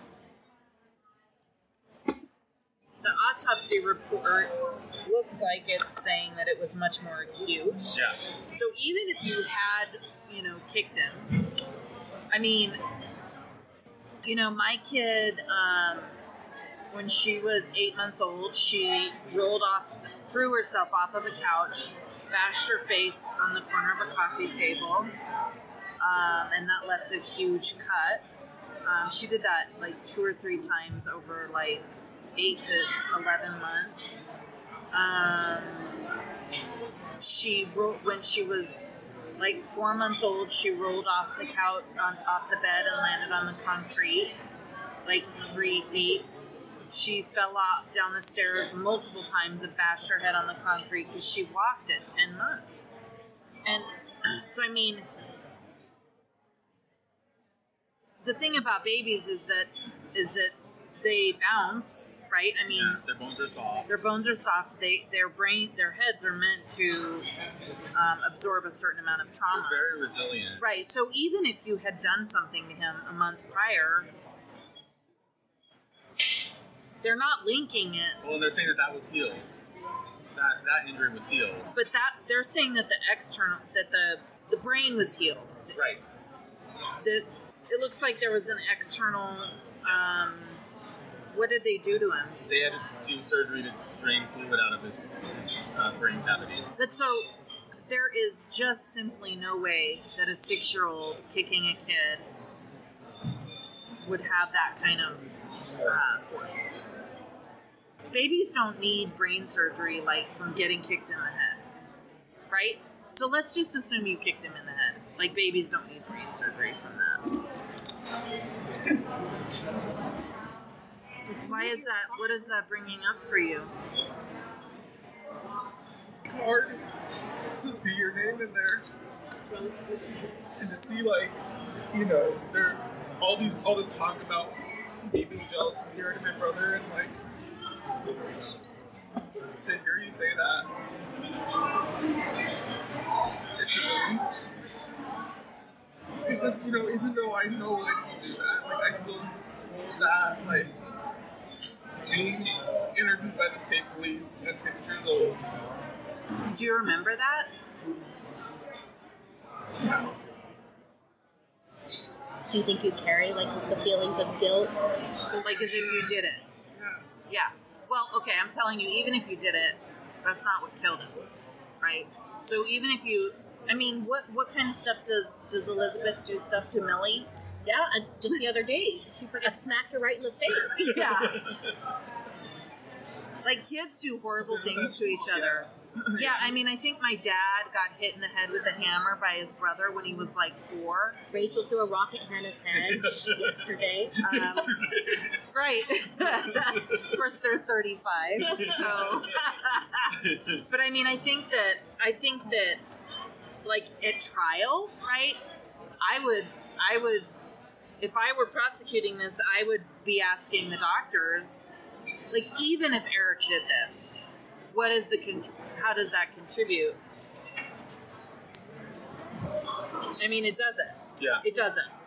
the autopsy report looks like it's saying that it was much more acute. Yeah. So even if you had, you know, kicked him, I mean, you know, my kid, um, when she was eight months old, she rolled off, threw herself off of a couch, bashed her face on the corner of a coffee table, um, and that left a huge cut. Um, she did that like two or three times over like eight to eleven months. Um, she rolled when she was like four months old. She rolled off the couch, on, off the bed, and landed on the concrete, like three feet. She fell off down the stairs multiple times and bashed her head on the concrete because she walked at ten months. And so, I mean, the thing about babies is that is that they bounce, right? I mean, Yeah, their bones are soft. their bones are soft. They, their brain, their heads are meant to um, absorb a certain amount of trauma. They're very resilient. Right. So even if you had done something to him a month prior, they're not linking it. Well, and they're saying that that was healed. That that injury was healed. But that they're saying that the external, that the the brain was healed. Right. The, it looks like there was an external. Um, what did they do to him? They had to do surgery to drain fluid out of his uh, brain cavity. But so there is just simply no way that a six-year-old kicking a kid would have that kind of uh, force. Babies don't need brain surgery like from getting kicked in the head, right? So let's just assume you kicked him in the head. Like, babies don't need brain surgery from that. Why is that? What is that bringing up for you? Hard to see your name in there. It's relatively. And to see, like, you know, there all these all this talk about me being jealous of hearing my brother, and like to hear you say that, it's a relief. Because, you know, even though I know I didn't do that, like, I still hold that, like, being interviewed by the state police at six years old. Do you remember that? Yeah. Do you think you carry like the feelings of guilt? Like as if you did it? Yeah. Yeah. Well, okay, I'm telling you, even if you did it, that's not what killed him, right? So even if you, I mean, what what kind of stuff does does Elizabeth do stuff to Millie? Yeah, and just the other day, she freaking smacked her right in the face. Yeah. Like, kids do horrible things to each other. Yeah, I mean, I think my dad got hit in the head with a hammer by his brother when he was like four. Rachel threw a rock at Hannah's head yesterday. Um, right. Of course, they're thirty-five. So, but I mean, I think that I think that like at trial, right? I would, I would, if I were prosecuting this, I would be asking the doctors, like, even if Eric did this, what is the con- how does that contribute? I mean, it doesn't. Yeah. It doesn't.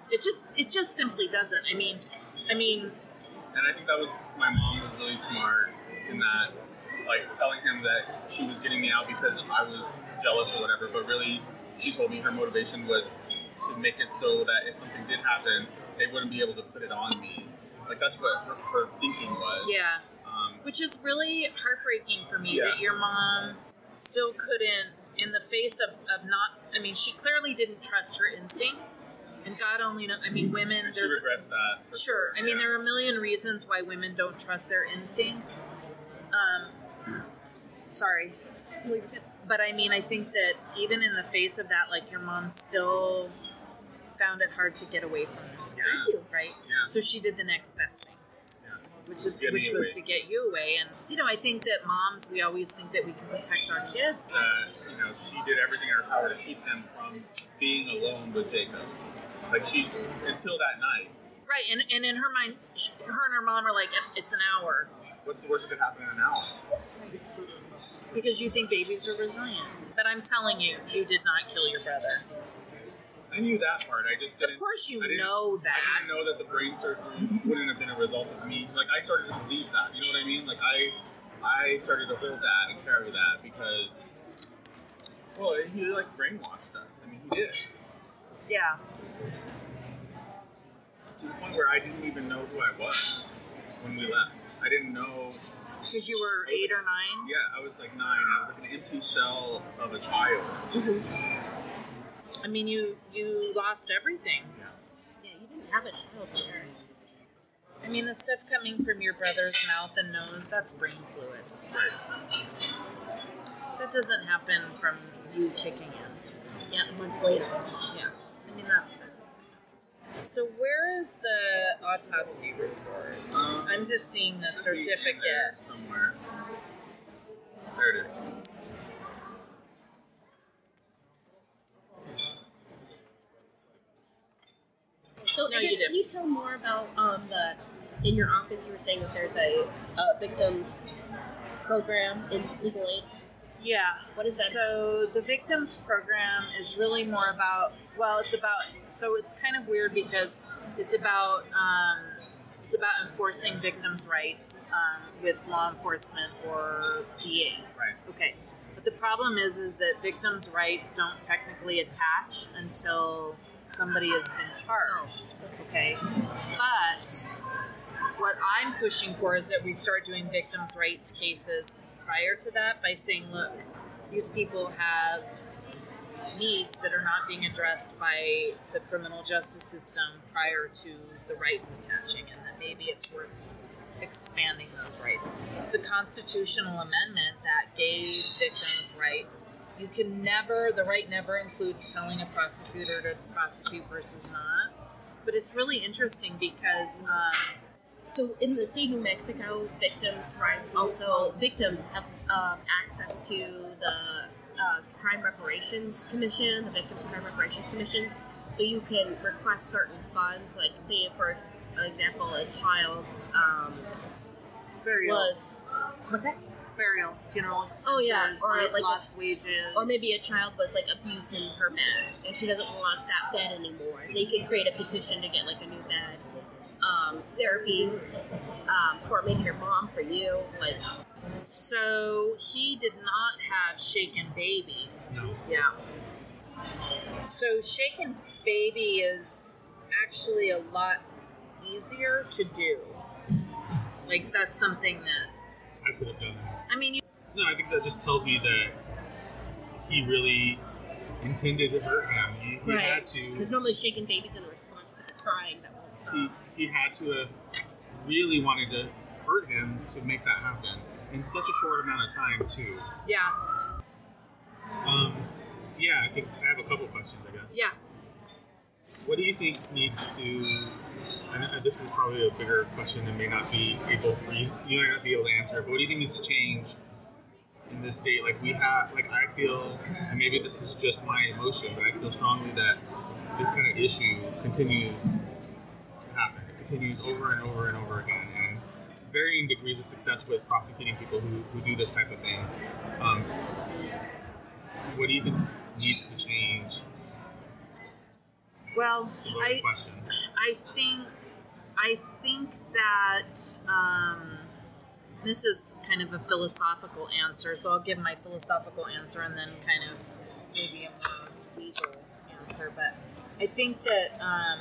It just it just simply doesn't. I mean, I mean, And I think that was, my mom was really smart in that, like, telling him that she was getting me out because I was jealous or whatever, but really, she told me her motivation was to make it so that if something did happen, they wouldn't be able to put it on me. Like, that's what her, her thinking was. yeah. Um, Which is really heartbreaking for me Yeah. that your mom still couldn't, in the face of, of not, I mean, she clearly didn't trust her instincts. And God only knows, I mean, women, and she there's, regrets that. for sure. I mean, yeah. there are a million reasons why women don't trust their instincts. Um, sorry. But I mean, I think that even in the face of that, like, your mom still found it hard to get away from this guy, Yeah. right? Yeah. So she did the next best thing. Yeah. Which is Get me which was away. to get you away. And you know, I think that moms, we always think that we can protect our kids. That, you know, she did everything in her power to keep him from being alone with Jacob. Like, she, until that night. Right, and, and in her mind, sh- her and her mom are like, it's an hour. What's the worst that could happen in an hour? Because you think babies are resilient. But I'm telling you, you did not kill your brother. I knew that part. I just didn't. Of course you I didn't- know that. I didn't know that the brain surgery wouldn't have been a result of me. Like, I started to believe that. You know what I mean? Like, I, I started to hold that and carry that because, well, he like brainwashed us. I mean, he did Yeah. to the point where I didn't even know who I was when we left. I didn't know. Because you were eight or nine? Yeah, I was like nine. I was like an empty shell of a child. I mean, you you lost everything. Yeah. Yeah, you didn't have a child there. I mean, the stuff coming from your brother's mouth and nose, that's brain fluid. Right. That doesn't happen from you kicking him. Yeah, a month later. Yeah. I mean, that, that's... So where is the autopsy report? Um, I'm just seeing the should be in there certificate. somewhere. There it is. So, No, Megan, you didn't. can you tell more about um, the, in your office you were saying that there's a, a victims program in legal aid? Yeah. What is that? So the victims program is really more about, well, it's about, so it's kind of weird because it's about, um, it's about enforcing victims' rights um, with law enforcement or D As. Right. Okay. But the problem is, is that victims' rights don't technically attach until somebody has been charged. Okay. But what I'm pushing for is that we start doing victims' rights cases prior to that by saying, look, these people have needs that are not being addressed by the criminal justice system prior to the rights attaching, and that maybe it's worth expanding those rights. It's a constitutional amendment that gave victims rights. You can never, the right never includes telling a prosecutor to prosecute versus not. But it's really interesting because um, So in the state of New Mexico, victims' rights also, victims have um, access to the uh, Crime Reparations Commission, the Victims Crime Reparations Commission. So you can request certain funds, like say for example, a child um, burial, was, what's that? burial, funeral expenses, Oh, yeah, or like, like lost wages, Or maybe a child was like abused in her bed and she doesn't want that bed anymore. They could create a petition to get like a new bed. Um, therapy um, for maybe your mom, for you, like So he did not have Shaken Baby. No. Yeah. So Shaken Baby is actually a lot easier to do. Like, that's something that, I could have done that. I mean, you, No, I think that just tells me that he really intended to hurt him. He, he had because to. normally shaken babies in response to the crying that won't stop. He, he had to have really wanted to hurt him to make that happen in such a short amount of time, too. yeah, Um, yeah, I think I have a couple questions, I guess. yeah. What do you think needs to? And this is probably a bigger question and may not be able for you. You might not be able to answer. But what do you think needs to change in this state? Like we have, like I feel, and maybe this is just my emotion, but I feel strongly that this kind of issue continues to happen. It continues over and over and over again, and varying degrees of success with prosecuting people who, who do this type of thing. Um, what do you think needs to change Well, It's a loaded I, question. I think, I think that um, this is kind of a philosophical answer, so I'll give my philosophical answer and then kind of maybe a more legal answer. But I think that um,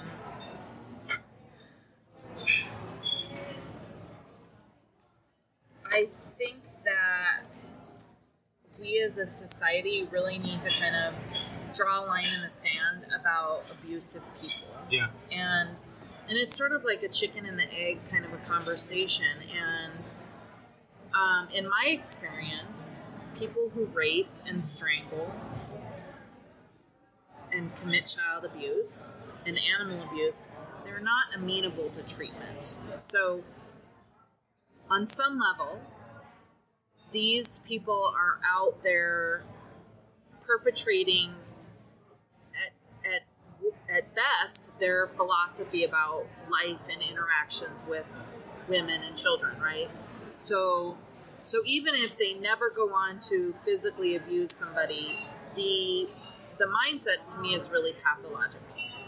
I think that we as a society really need to kind of draw a line in the sand about abusive people. Yeah. And and it's sort of like a chicken and the egg kind of a conversation. And um, in my experience, people who rape and strangle and commit child abuse and animal abuse, they're not amenable to treatment. So on some level, these people are out there perpetrating at, at, at best their philosophy about life and interactions with women and children, right? So so even if they never go on to physically abuse somebody, the the mindset to me is really pathological.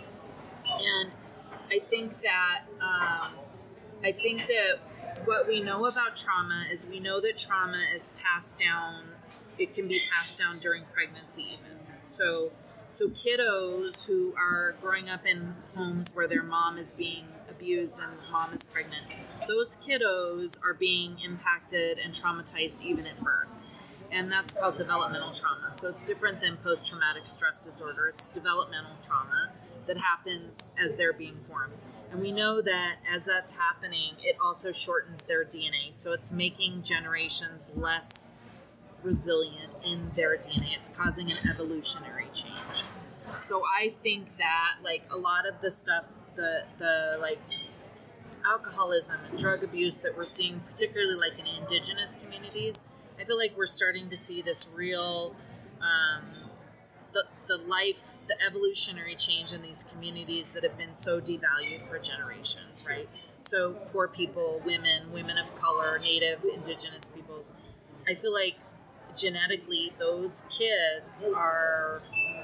And I think that um, I think that what we know about trauma is we know that trauma is passed down. It can be passed down during pregnancy even. So, so kiddos who are growing up in homes where their mom is being abused and mom is pregnant, those kiddos are being impacted and traumatized even at birth. And that's called developmental trauma. So it's different than post-traumatic stress disorder. It's developmental trauma that happens as they're being formed. And we know that as that's happening, it also shortens their D N A. So it's making generations less resilient in their D N A. It's causing an evolutionary change. So I think that, like, a lot of the stuff, the, the like, alcoholism and drug abuse that we're seeing, particularly, like, in indigenous communities, I feel like we're starting to see this real... Um, The, the life, the evolutionary change in these communities that have been so devalued for generations, right? So poor people, women, women of color, native, indigenous peoples. I feel like genetically those kids are,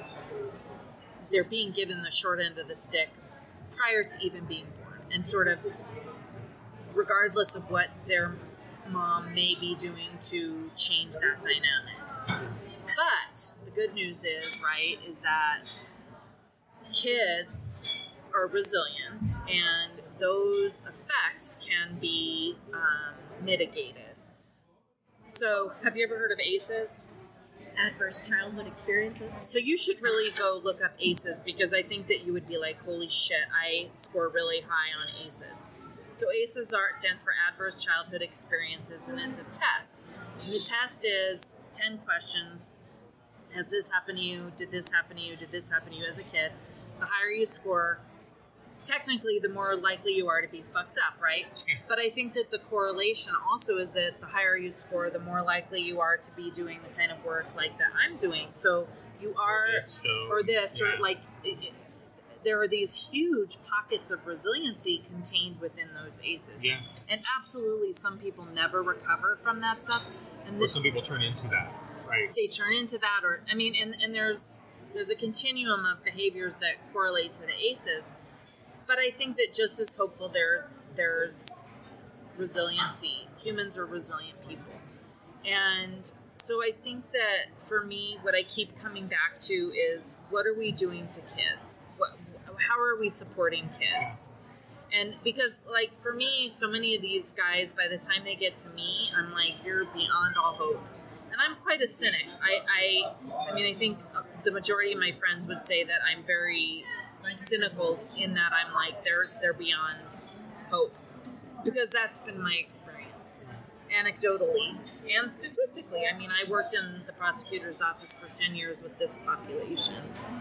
they're being given the short end of the stick prior to even being born. And sort of regardless of what their mom may be doing to change that dynamic. But the good news is, right, is that kids are resilient and those effects can be um, mitigated. So, have you ever heard of A C Es? Adverse childhood experiences. So you should really go look up A C Es because I think that you would be like, holy shit, I score really high on A C Es. So A C Es are, stands for Adverse Childhood Experiences, and it's a test. And the test is ten questions. Has this happened to you? Did this happen to you? Did this happen to you as a kid? The higher you score, technically, the more likely you are to be fucked up, right? But I think that the correlation also is that the higher you score, the more likely you are to be doing the kind of work like that I'm doing. So you are, Or this, so, or this, yeah. or like, it, it, there are these huge pockets of resiliency contained within those A C Es. Yeah. And absolutely, some people never recover from that stuff. And Or the, some people turn into that, right? they turn into that, or I mean, and, and there's there's a continuum of behaviors that correlate to the A C Es, but I think that just as hopeful, there's there's resiliency. Humans are resilient people, and so I think that for me, what I keep coming back to is what are we doing to kids? What, how are we supporting kids? And because, like, for me, so many of these guys, by the time they get to me, I'm like, you're beyond all hope. And I'm quite a cynic. I, I, I mean, I think the majority of my friends would say that I'm very cynical in that I'm like, they're they're beyond hope. Because that's been my experience, anecdotally and statistically. I mean, I worked in the prosecutor's office for ten years with this population.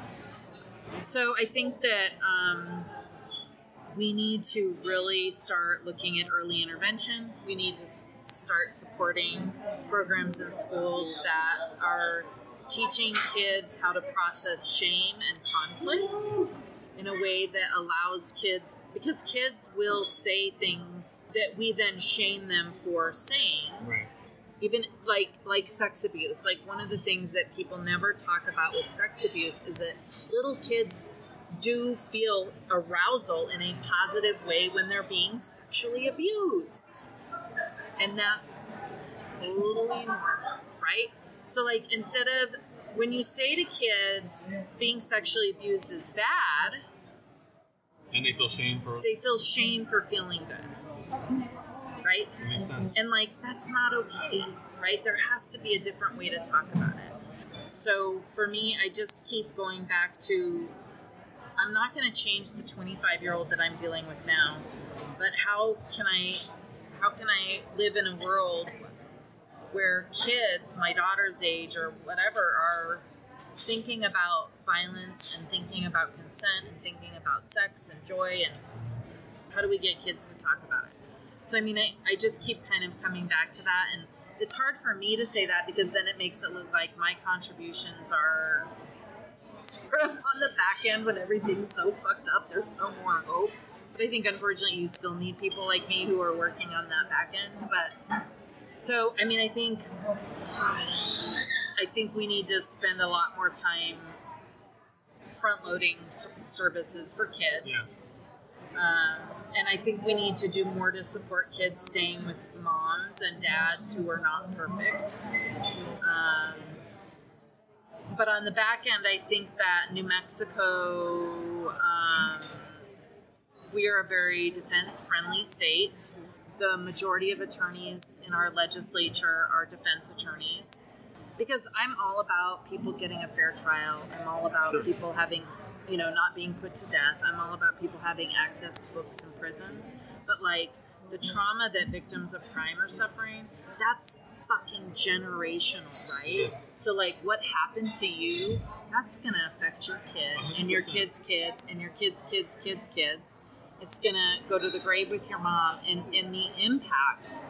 So I think that um, we need to really start looking at early intervention. We need to s- start supporting programs in schools that are teaching kids how to process shame and conflict in a way that allows kids, because kids will say things that we then shame them for saying. Right. Even like like sex abuse. Like, one of the things that people never talk about with sex abuse is that little kids do feel arousal in a positive way when they're being sexually abused. And that's totally normal, right? So, like, instead of, when you say to kids being sexually abused is bad, and they feel shame for they feel shame for feeling good, right? That makes sense. And, like, that's not okay, right? There has to be a different way to talk about it. So for me, I just keep going back to, I'm not going to change the twenty-five-year-old that I'm dealing with now, but how can I, how can I live in a world where kids, my daughter's age or whatever, are thinking about violence and thinking about consent and thinking about sex and joy, and how do we get kids to talk about it? So, I mean, I, I just keep kind of coming back to that, and it's hard for me to say that because then it makes it look like my contributions are sort of on the back end when everything's so fucked up, there's no more hope. But I think, unfortunately, you still need people like me who are working on that back end. But, so, I mean, I think, I think we need to spend a lot more time front-loading services for kids. Yeah. Um, and I think we need to do more to support kids staying with moms and dads who are not perfect. Um, but on the back end, I think that New Mexico, um, we are a very defense-friendly state. The majority of attorneys in our legislature are defense attorneys. Because I'm all about people getting a fair trial. I'm all about sure. people having, you know, not being put to death. I'm all about people having access to books in prison. But, like, the trauma that victims of crime are suffering, that's fucking generational, right? So, like, what happened to you, that's going to affect your kid and your kids' kids and your kids' kids' kids' kids. It's going to go to the grave with your mom, and, and the impact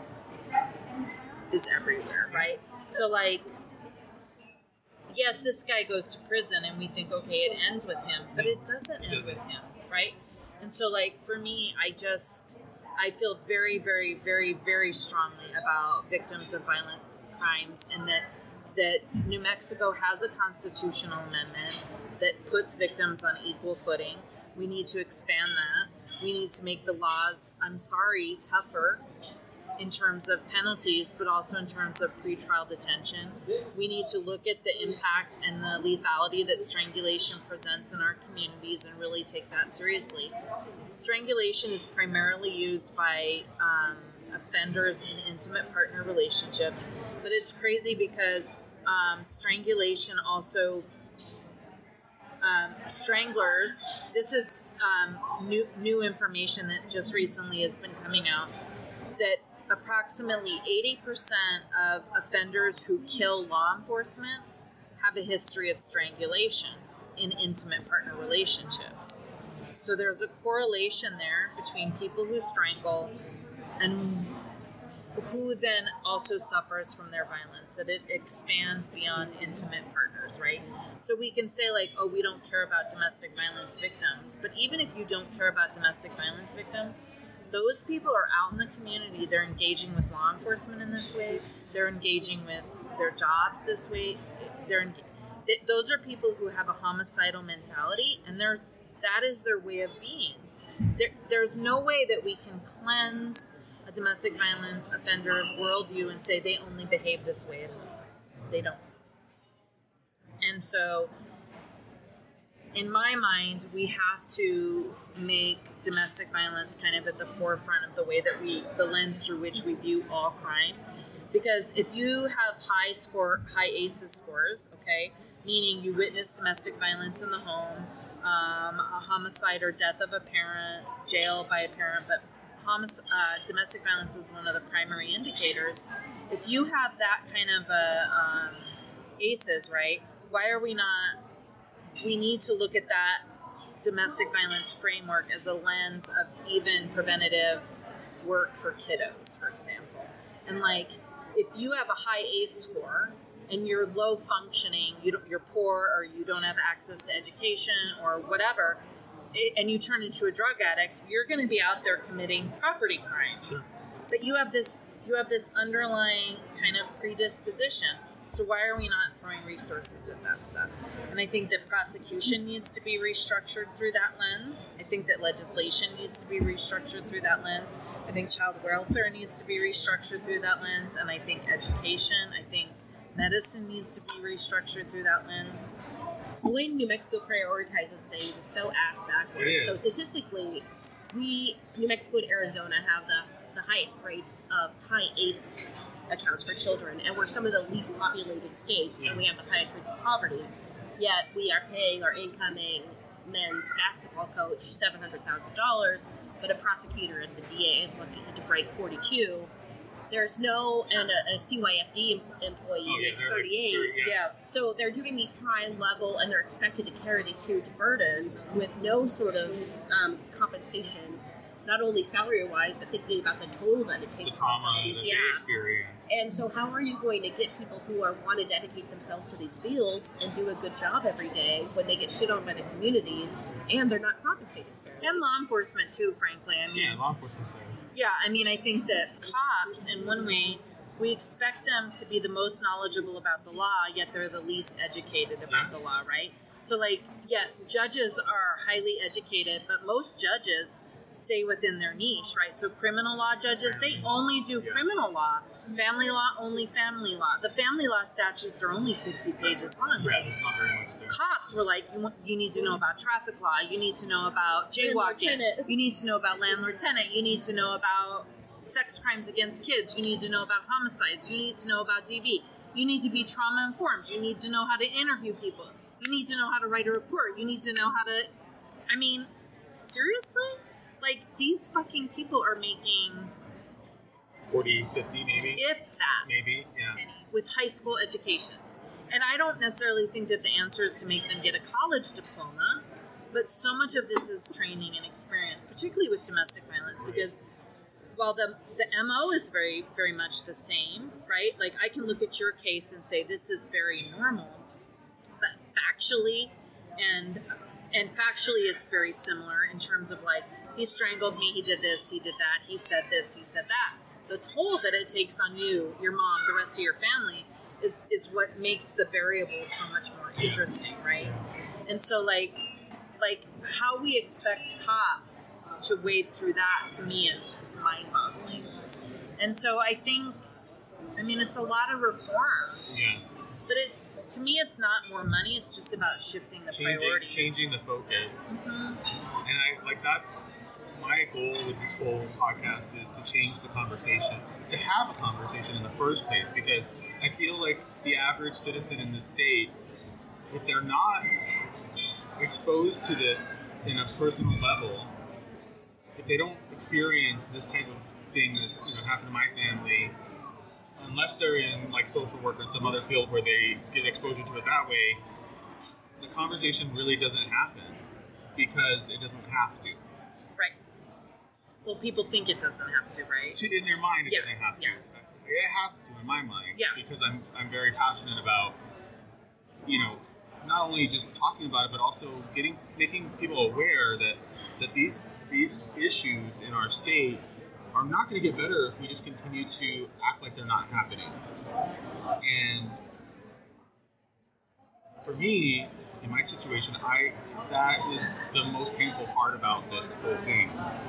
is everywhere, right? So, like, yes, this guy goes to prison and we think, okay, it ends with him, but it doesn't end with him, right? And so, like, for me, I just, I feel very, very, very, very strongly about victims of violent crimes, and that, that New Mexico has a constitutional amendment that puts victims on equal footing. We need to expand that. We need to make the laws, I'm sorry, tougher in terms of penalties, but also in terms of pretrial detention. We need to look at the impact and the lethality that strangulation presents in our communities and really take that seriously. Strangulation is primarily used by um, offenders in intimate partner relationships, but it's crazy because um, strangulation also Um, stranglers, this is um, new new information that just recently has been coming out, that approximately eighty percent of offenders who kill law enforcement have a history of strangulation in intimate partner relationships. So there's a correlation there between people who strangle and who then also suffers from their violence, that it expands beyond intimate partners, right? So we can say, like, oh, we don't care about domestic violence victims. But even if you don't care about domestic violence victims, those people are out in the community. They're engaging with law enforcement in this way. They're engaging with their jobs this way. They're th- those are people who have a homicidal mentality, and they're that is their way of being. There, there's no way that we can cleanse a domestic violence offender's worldview and say they only behave this way. They don't. And so, in my mind, we have to make domestic violence kind of at the forefront of the way that we, the lens through which we view all crime. Because if you have high score, high A C E scores, okay, meaning you witness domestic violence in the home, um, a homicide or death of a parent, jail by a parent, but homic- uh, domestic violence is one of the primary indicators. If you have that kind of a um, A C Es, right, why are we not, we need to look at that domestic violence framework as a lens of even preventative work for kiddos, for example. And like, if you have a high A C E score and you're low functioning, you don't, you're poor, or you don't have access to education or whatever, it, and you turn into a drug addict, you're going to be out there committing property crimes. Sure. But you have this, you have this underlying kind of predisposition. So why are we not throwing resources at that stuff? And I think that prosecution needs to be restructured through that lens. I think that legislation needs to be restructured through that lens. I think child welfare needs to be restructured through that lens. And I think education, I think medicine needs to be restructured through that lens. The way New Mexico prioritizes things is so ass backwards. It is. So statistically, we, New Mexico and Arizona, have the, the highest rates of high A C E accounts for children, and we're some of the least populated states, Yeah. and we have the highest rates of poverty. Yet we are paying our incoming men's basketball coach seven hundred thousand dollars, but a prosecutor and the D A is lucky to break forty-two. There's no, and a, a C Y F D employee Oh, yeah, makes they're like thirty-eight. thirty, yeah. Yeah. So they're doing these high level, and they're expected to carry these huge burdens with no sort of um, compensation, not only salary wise, but thinking about the toll that it The takes on some trauma of that these. they Yeah. experience. And so, how are you going to get people who are want to dedicate themselves to these fields and do a good job every day when they get shit on by the community and they're not compensated fairly? And law enforcement too, frankly. I mean, Yeah, law enforcement's there. Yeah, I mean, I think that cops, in one way, we expect them to be the most knowledgeable about the law, yet they're the least educated about Yeah. the law, right? So, like, yes, judges are highly educated, but most judges stay within their niche, right? So criminal law judges, they only do Yeah. criminal law. Family law, only family law. The family law statutes are only fifty pages long, Yeah, right? there's not very much there. Cops were like, you, want, you need to know about traffic law, you need to know about jaywalking, Landlord-tenant. you need to know about landlord-tenant, you need to know about sex crimes against kids, you need to know about homicides, you need to know about D V, you need to be trauma-informed, you need to know how to interview people, you need to know how to write a report, you need to know how to... I mean, seriously? Like, these fucking people are making, forty, fifty maybe? if that, Maybe, yeah. with high school educations. And I don't necessarily think that the answer is to make them get a college diploma, but so much of this is training and experience, particularly with domestic violence, because while the the M O is very, very much the same, right? Like, I can look at your case and say this is very normal, but factually and and factually it's very similar in terms of, like, he strangled me, he did this, he did that, he said this, he said that. The toll that it takes on you, your mom, the rest of your family is, is what makes the variables so much more interesting, right? And so, like, like how we expect cops to wade through that, to me, is mind-boggling. And so I think, I mean, it's a lot of reform, Yeah. but it's, to me, it's not more money, it's just about shifting the Changing, priorities. changing the focus. Mhm. And I like that's my goal with this whole podcast is to change the conversation, to have a conversation in the first place, because I feel like the average citizen in the state, if they're not exposed to this in a personal level, if they don't experience this type of thing that, you know, happened to my family, unless they're in like social work or some other field where they get exposure to it that way, the conversation really doesn't happen because it doesn't have to. Right. Well, people think it doesn't have to, right? To- In their mind, it Yeah, doesn't have to. yeah. It has to in my mind. Yeah. Because I'm I'm very passionate about, you know, not only just talking about it, but also getting making people aware that that these these issues in our state are not going to get better if we just continue to act like they're not happening. And for me, in my situation, I that is the most painful part about this whole thing.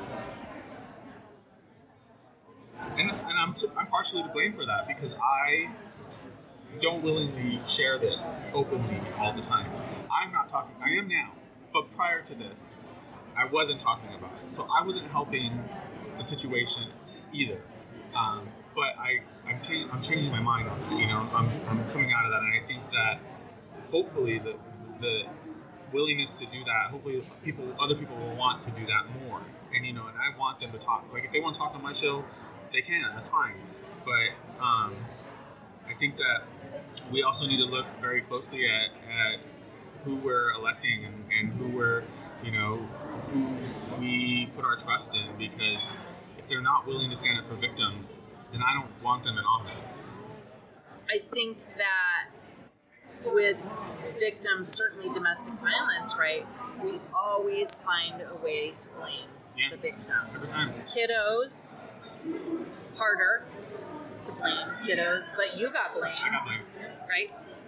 And, and I'm, I'm partially to blame for that because I don't willingly share this openly all the time. I'm not talking, I am now, but prior to this, I wasn't talking about it. So I wasn't helping the situation either. Um, but I, I'm, cha- I'm changing my mind on it, you know, I'm, I'm coming out of that, and I think that hopefully the, the willingness to do that, hopefully people, other people will want to do that more. And, you know, and I want them to talk, like if they want to talk on my show, they can, that's fine. But um, I think that we also need to look very closely at, at who we're electing and, and who we're, you know, who we put our trust in, because if they're not willing to stand up for victims, then I don't want them in office. I think that with victims, certainly domestic violence, right, we always find a way to blame Yeah. the victim. Every time. Kiddos, harder to blame kiddos, but you got blamed, I got blamed. right?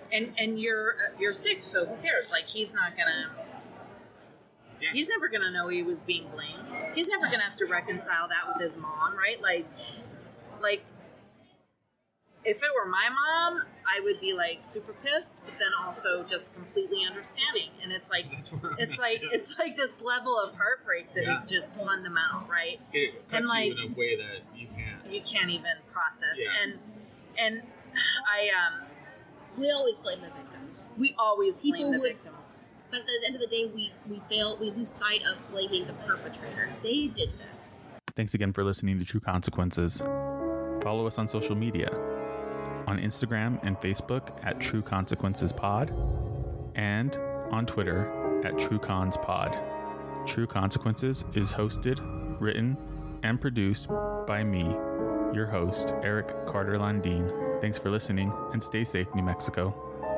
and and you're uh, you're sick, so who cares? Like, he's not gonna. Yeah. He's never gonna know he was being blamed. He's never gonna have to reconcile that with his mom, right? Like, like. If it were my mom, I would be like super pissed, but then also just completely understanding. And it's like, it's like, it's like this level of heartbreak that yeah. is just fundamental, right? It cuts and like, you in a way that you can't. You can't even process. Yeah. And and I um, We always blame the victims. we always People blame the would- victims. But at the end of the day, we, we fail, we lose sight of blaming the perpetrator. They did this. Thanks again for listening to True Consequences. Follow us on social media. On Instagram and Facebook at True Consequences Pod, and on Twitter at TrueConsPod. True Consequences is hosted, written, and produced by me, your host, Eric Carter Landine. Thanks for listening, and stay safe, New Mexico.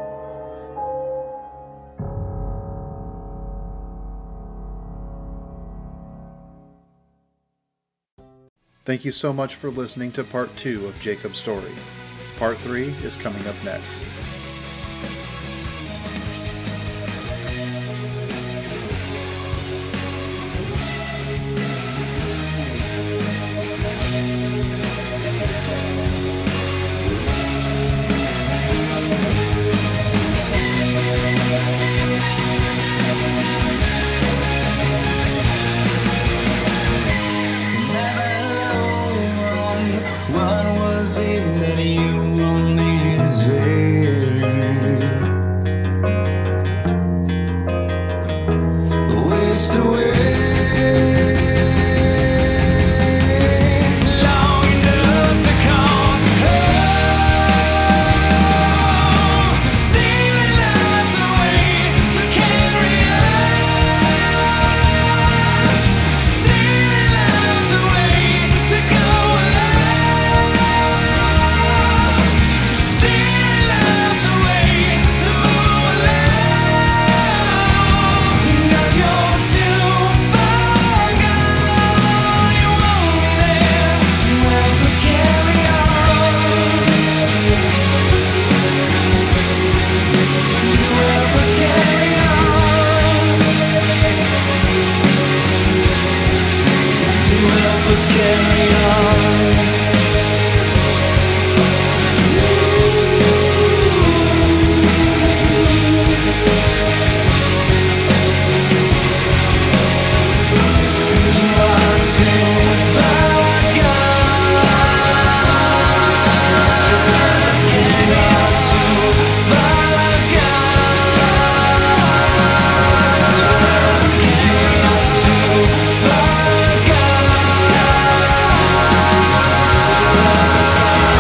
Thank you so much for listening to part two of Jacob's story. Part three is coming up next. What was it that you wanted to say? Waste away long enough to call home, stealing lives away to carry on, stealing lives away to go alone, stealing lives away to move along. 'Cause you're too far gone, you won't be there to help us carry on, to help us carry on, to help us carry on. You are too far gone to let us carry on, too far gone to let us carry on, too far gone to let us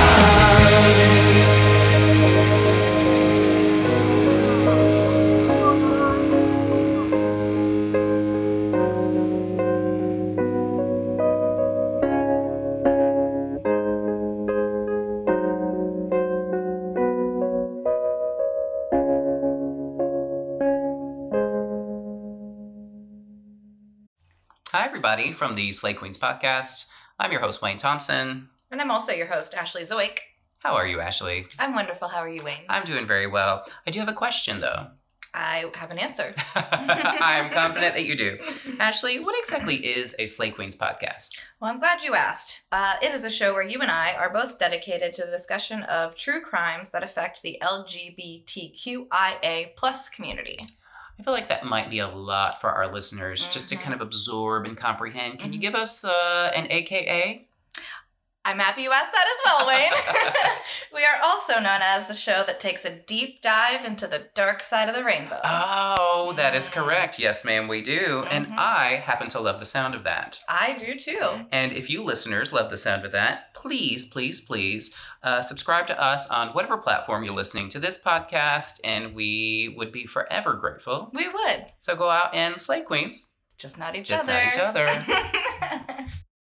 Hi, everybody, from the Slay Queens podcast. I'm your host, Wayne Thompson. And I'm also your host, Ashley Zoic. How are you, Ashley? I'm wonderful. How are you, Wayne? I'm doing very well. I do have a question, though. I have an answer. I'm confident that you do. Ashley, what exactly is a Slay Queens podcast? Well, I'm glad you asked. Uh, it is a show where you and I are both dedicated to the discussion of true crimes that affect the L G B T Q I A plus community. I feel like that might be a lot for our listeners, mm-hmm. just to kind of absorb and comprehend. Can mm-hmm. you give us uh, an A K A? I'm happy you asked that as well, Wayne. We are also known as the show that takes a deep dive into the dark side of the rainbow. Oh, that is correct. Yes, ma'am, we do. Mm-hmm. And I happen to love the sound of that. I do too. And if you listeners love the sound of that, please, please, please uh, subscribe to us on whatever platform you're listening to this podcast, and we would be forever grateful. We would. So go out and slay, queens. Just not each Just other. Just not each other.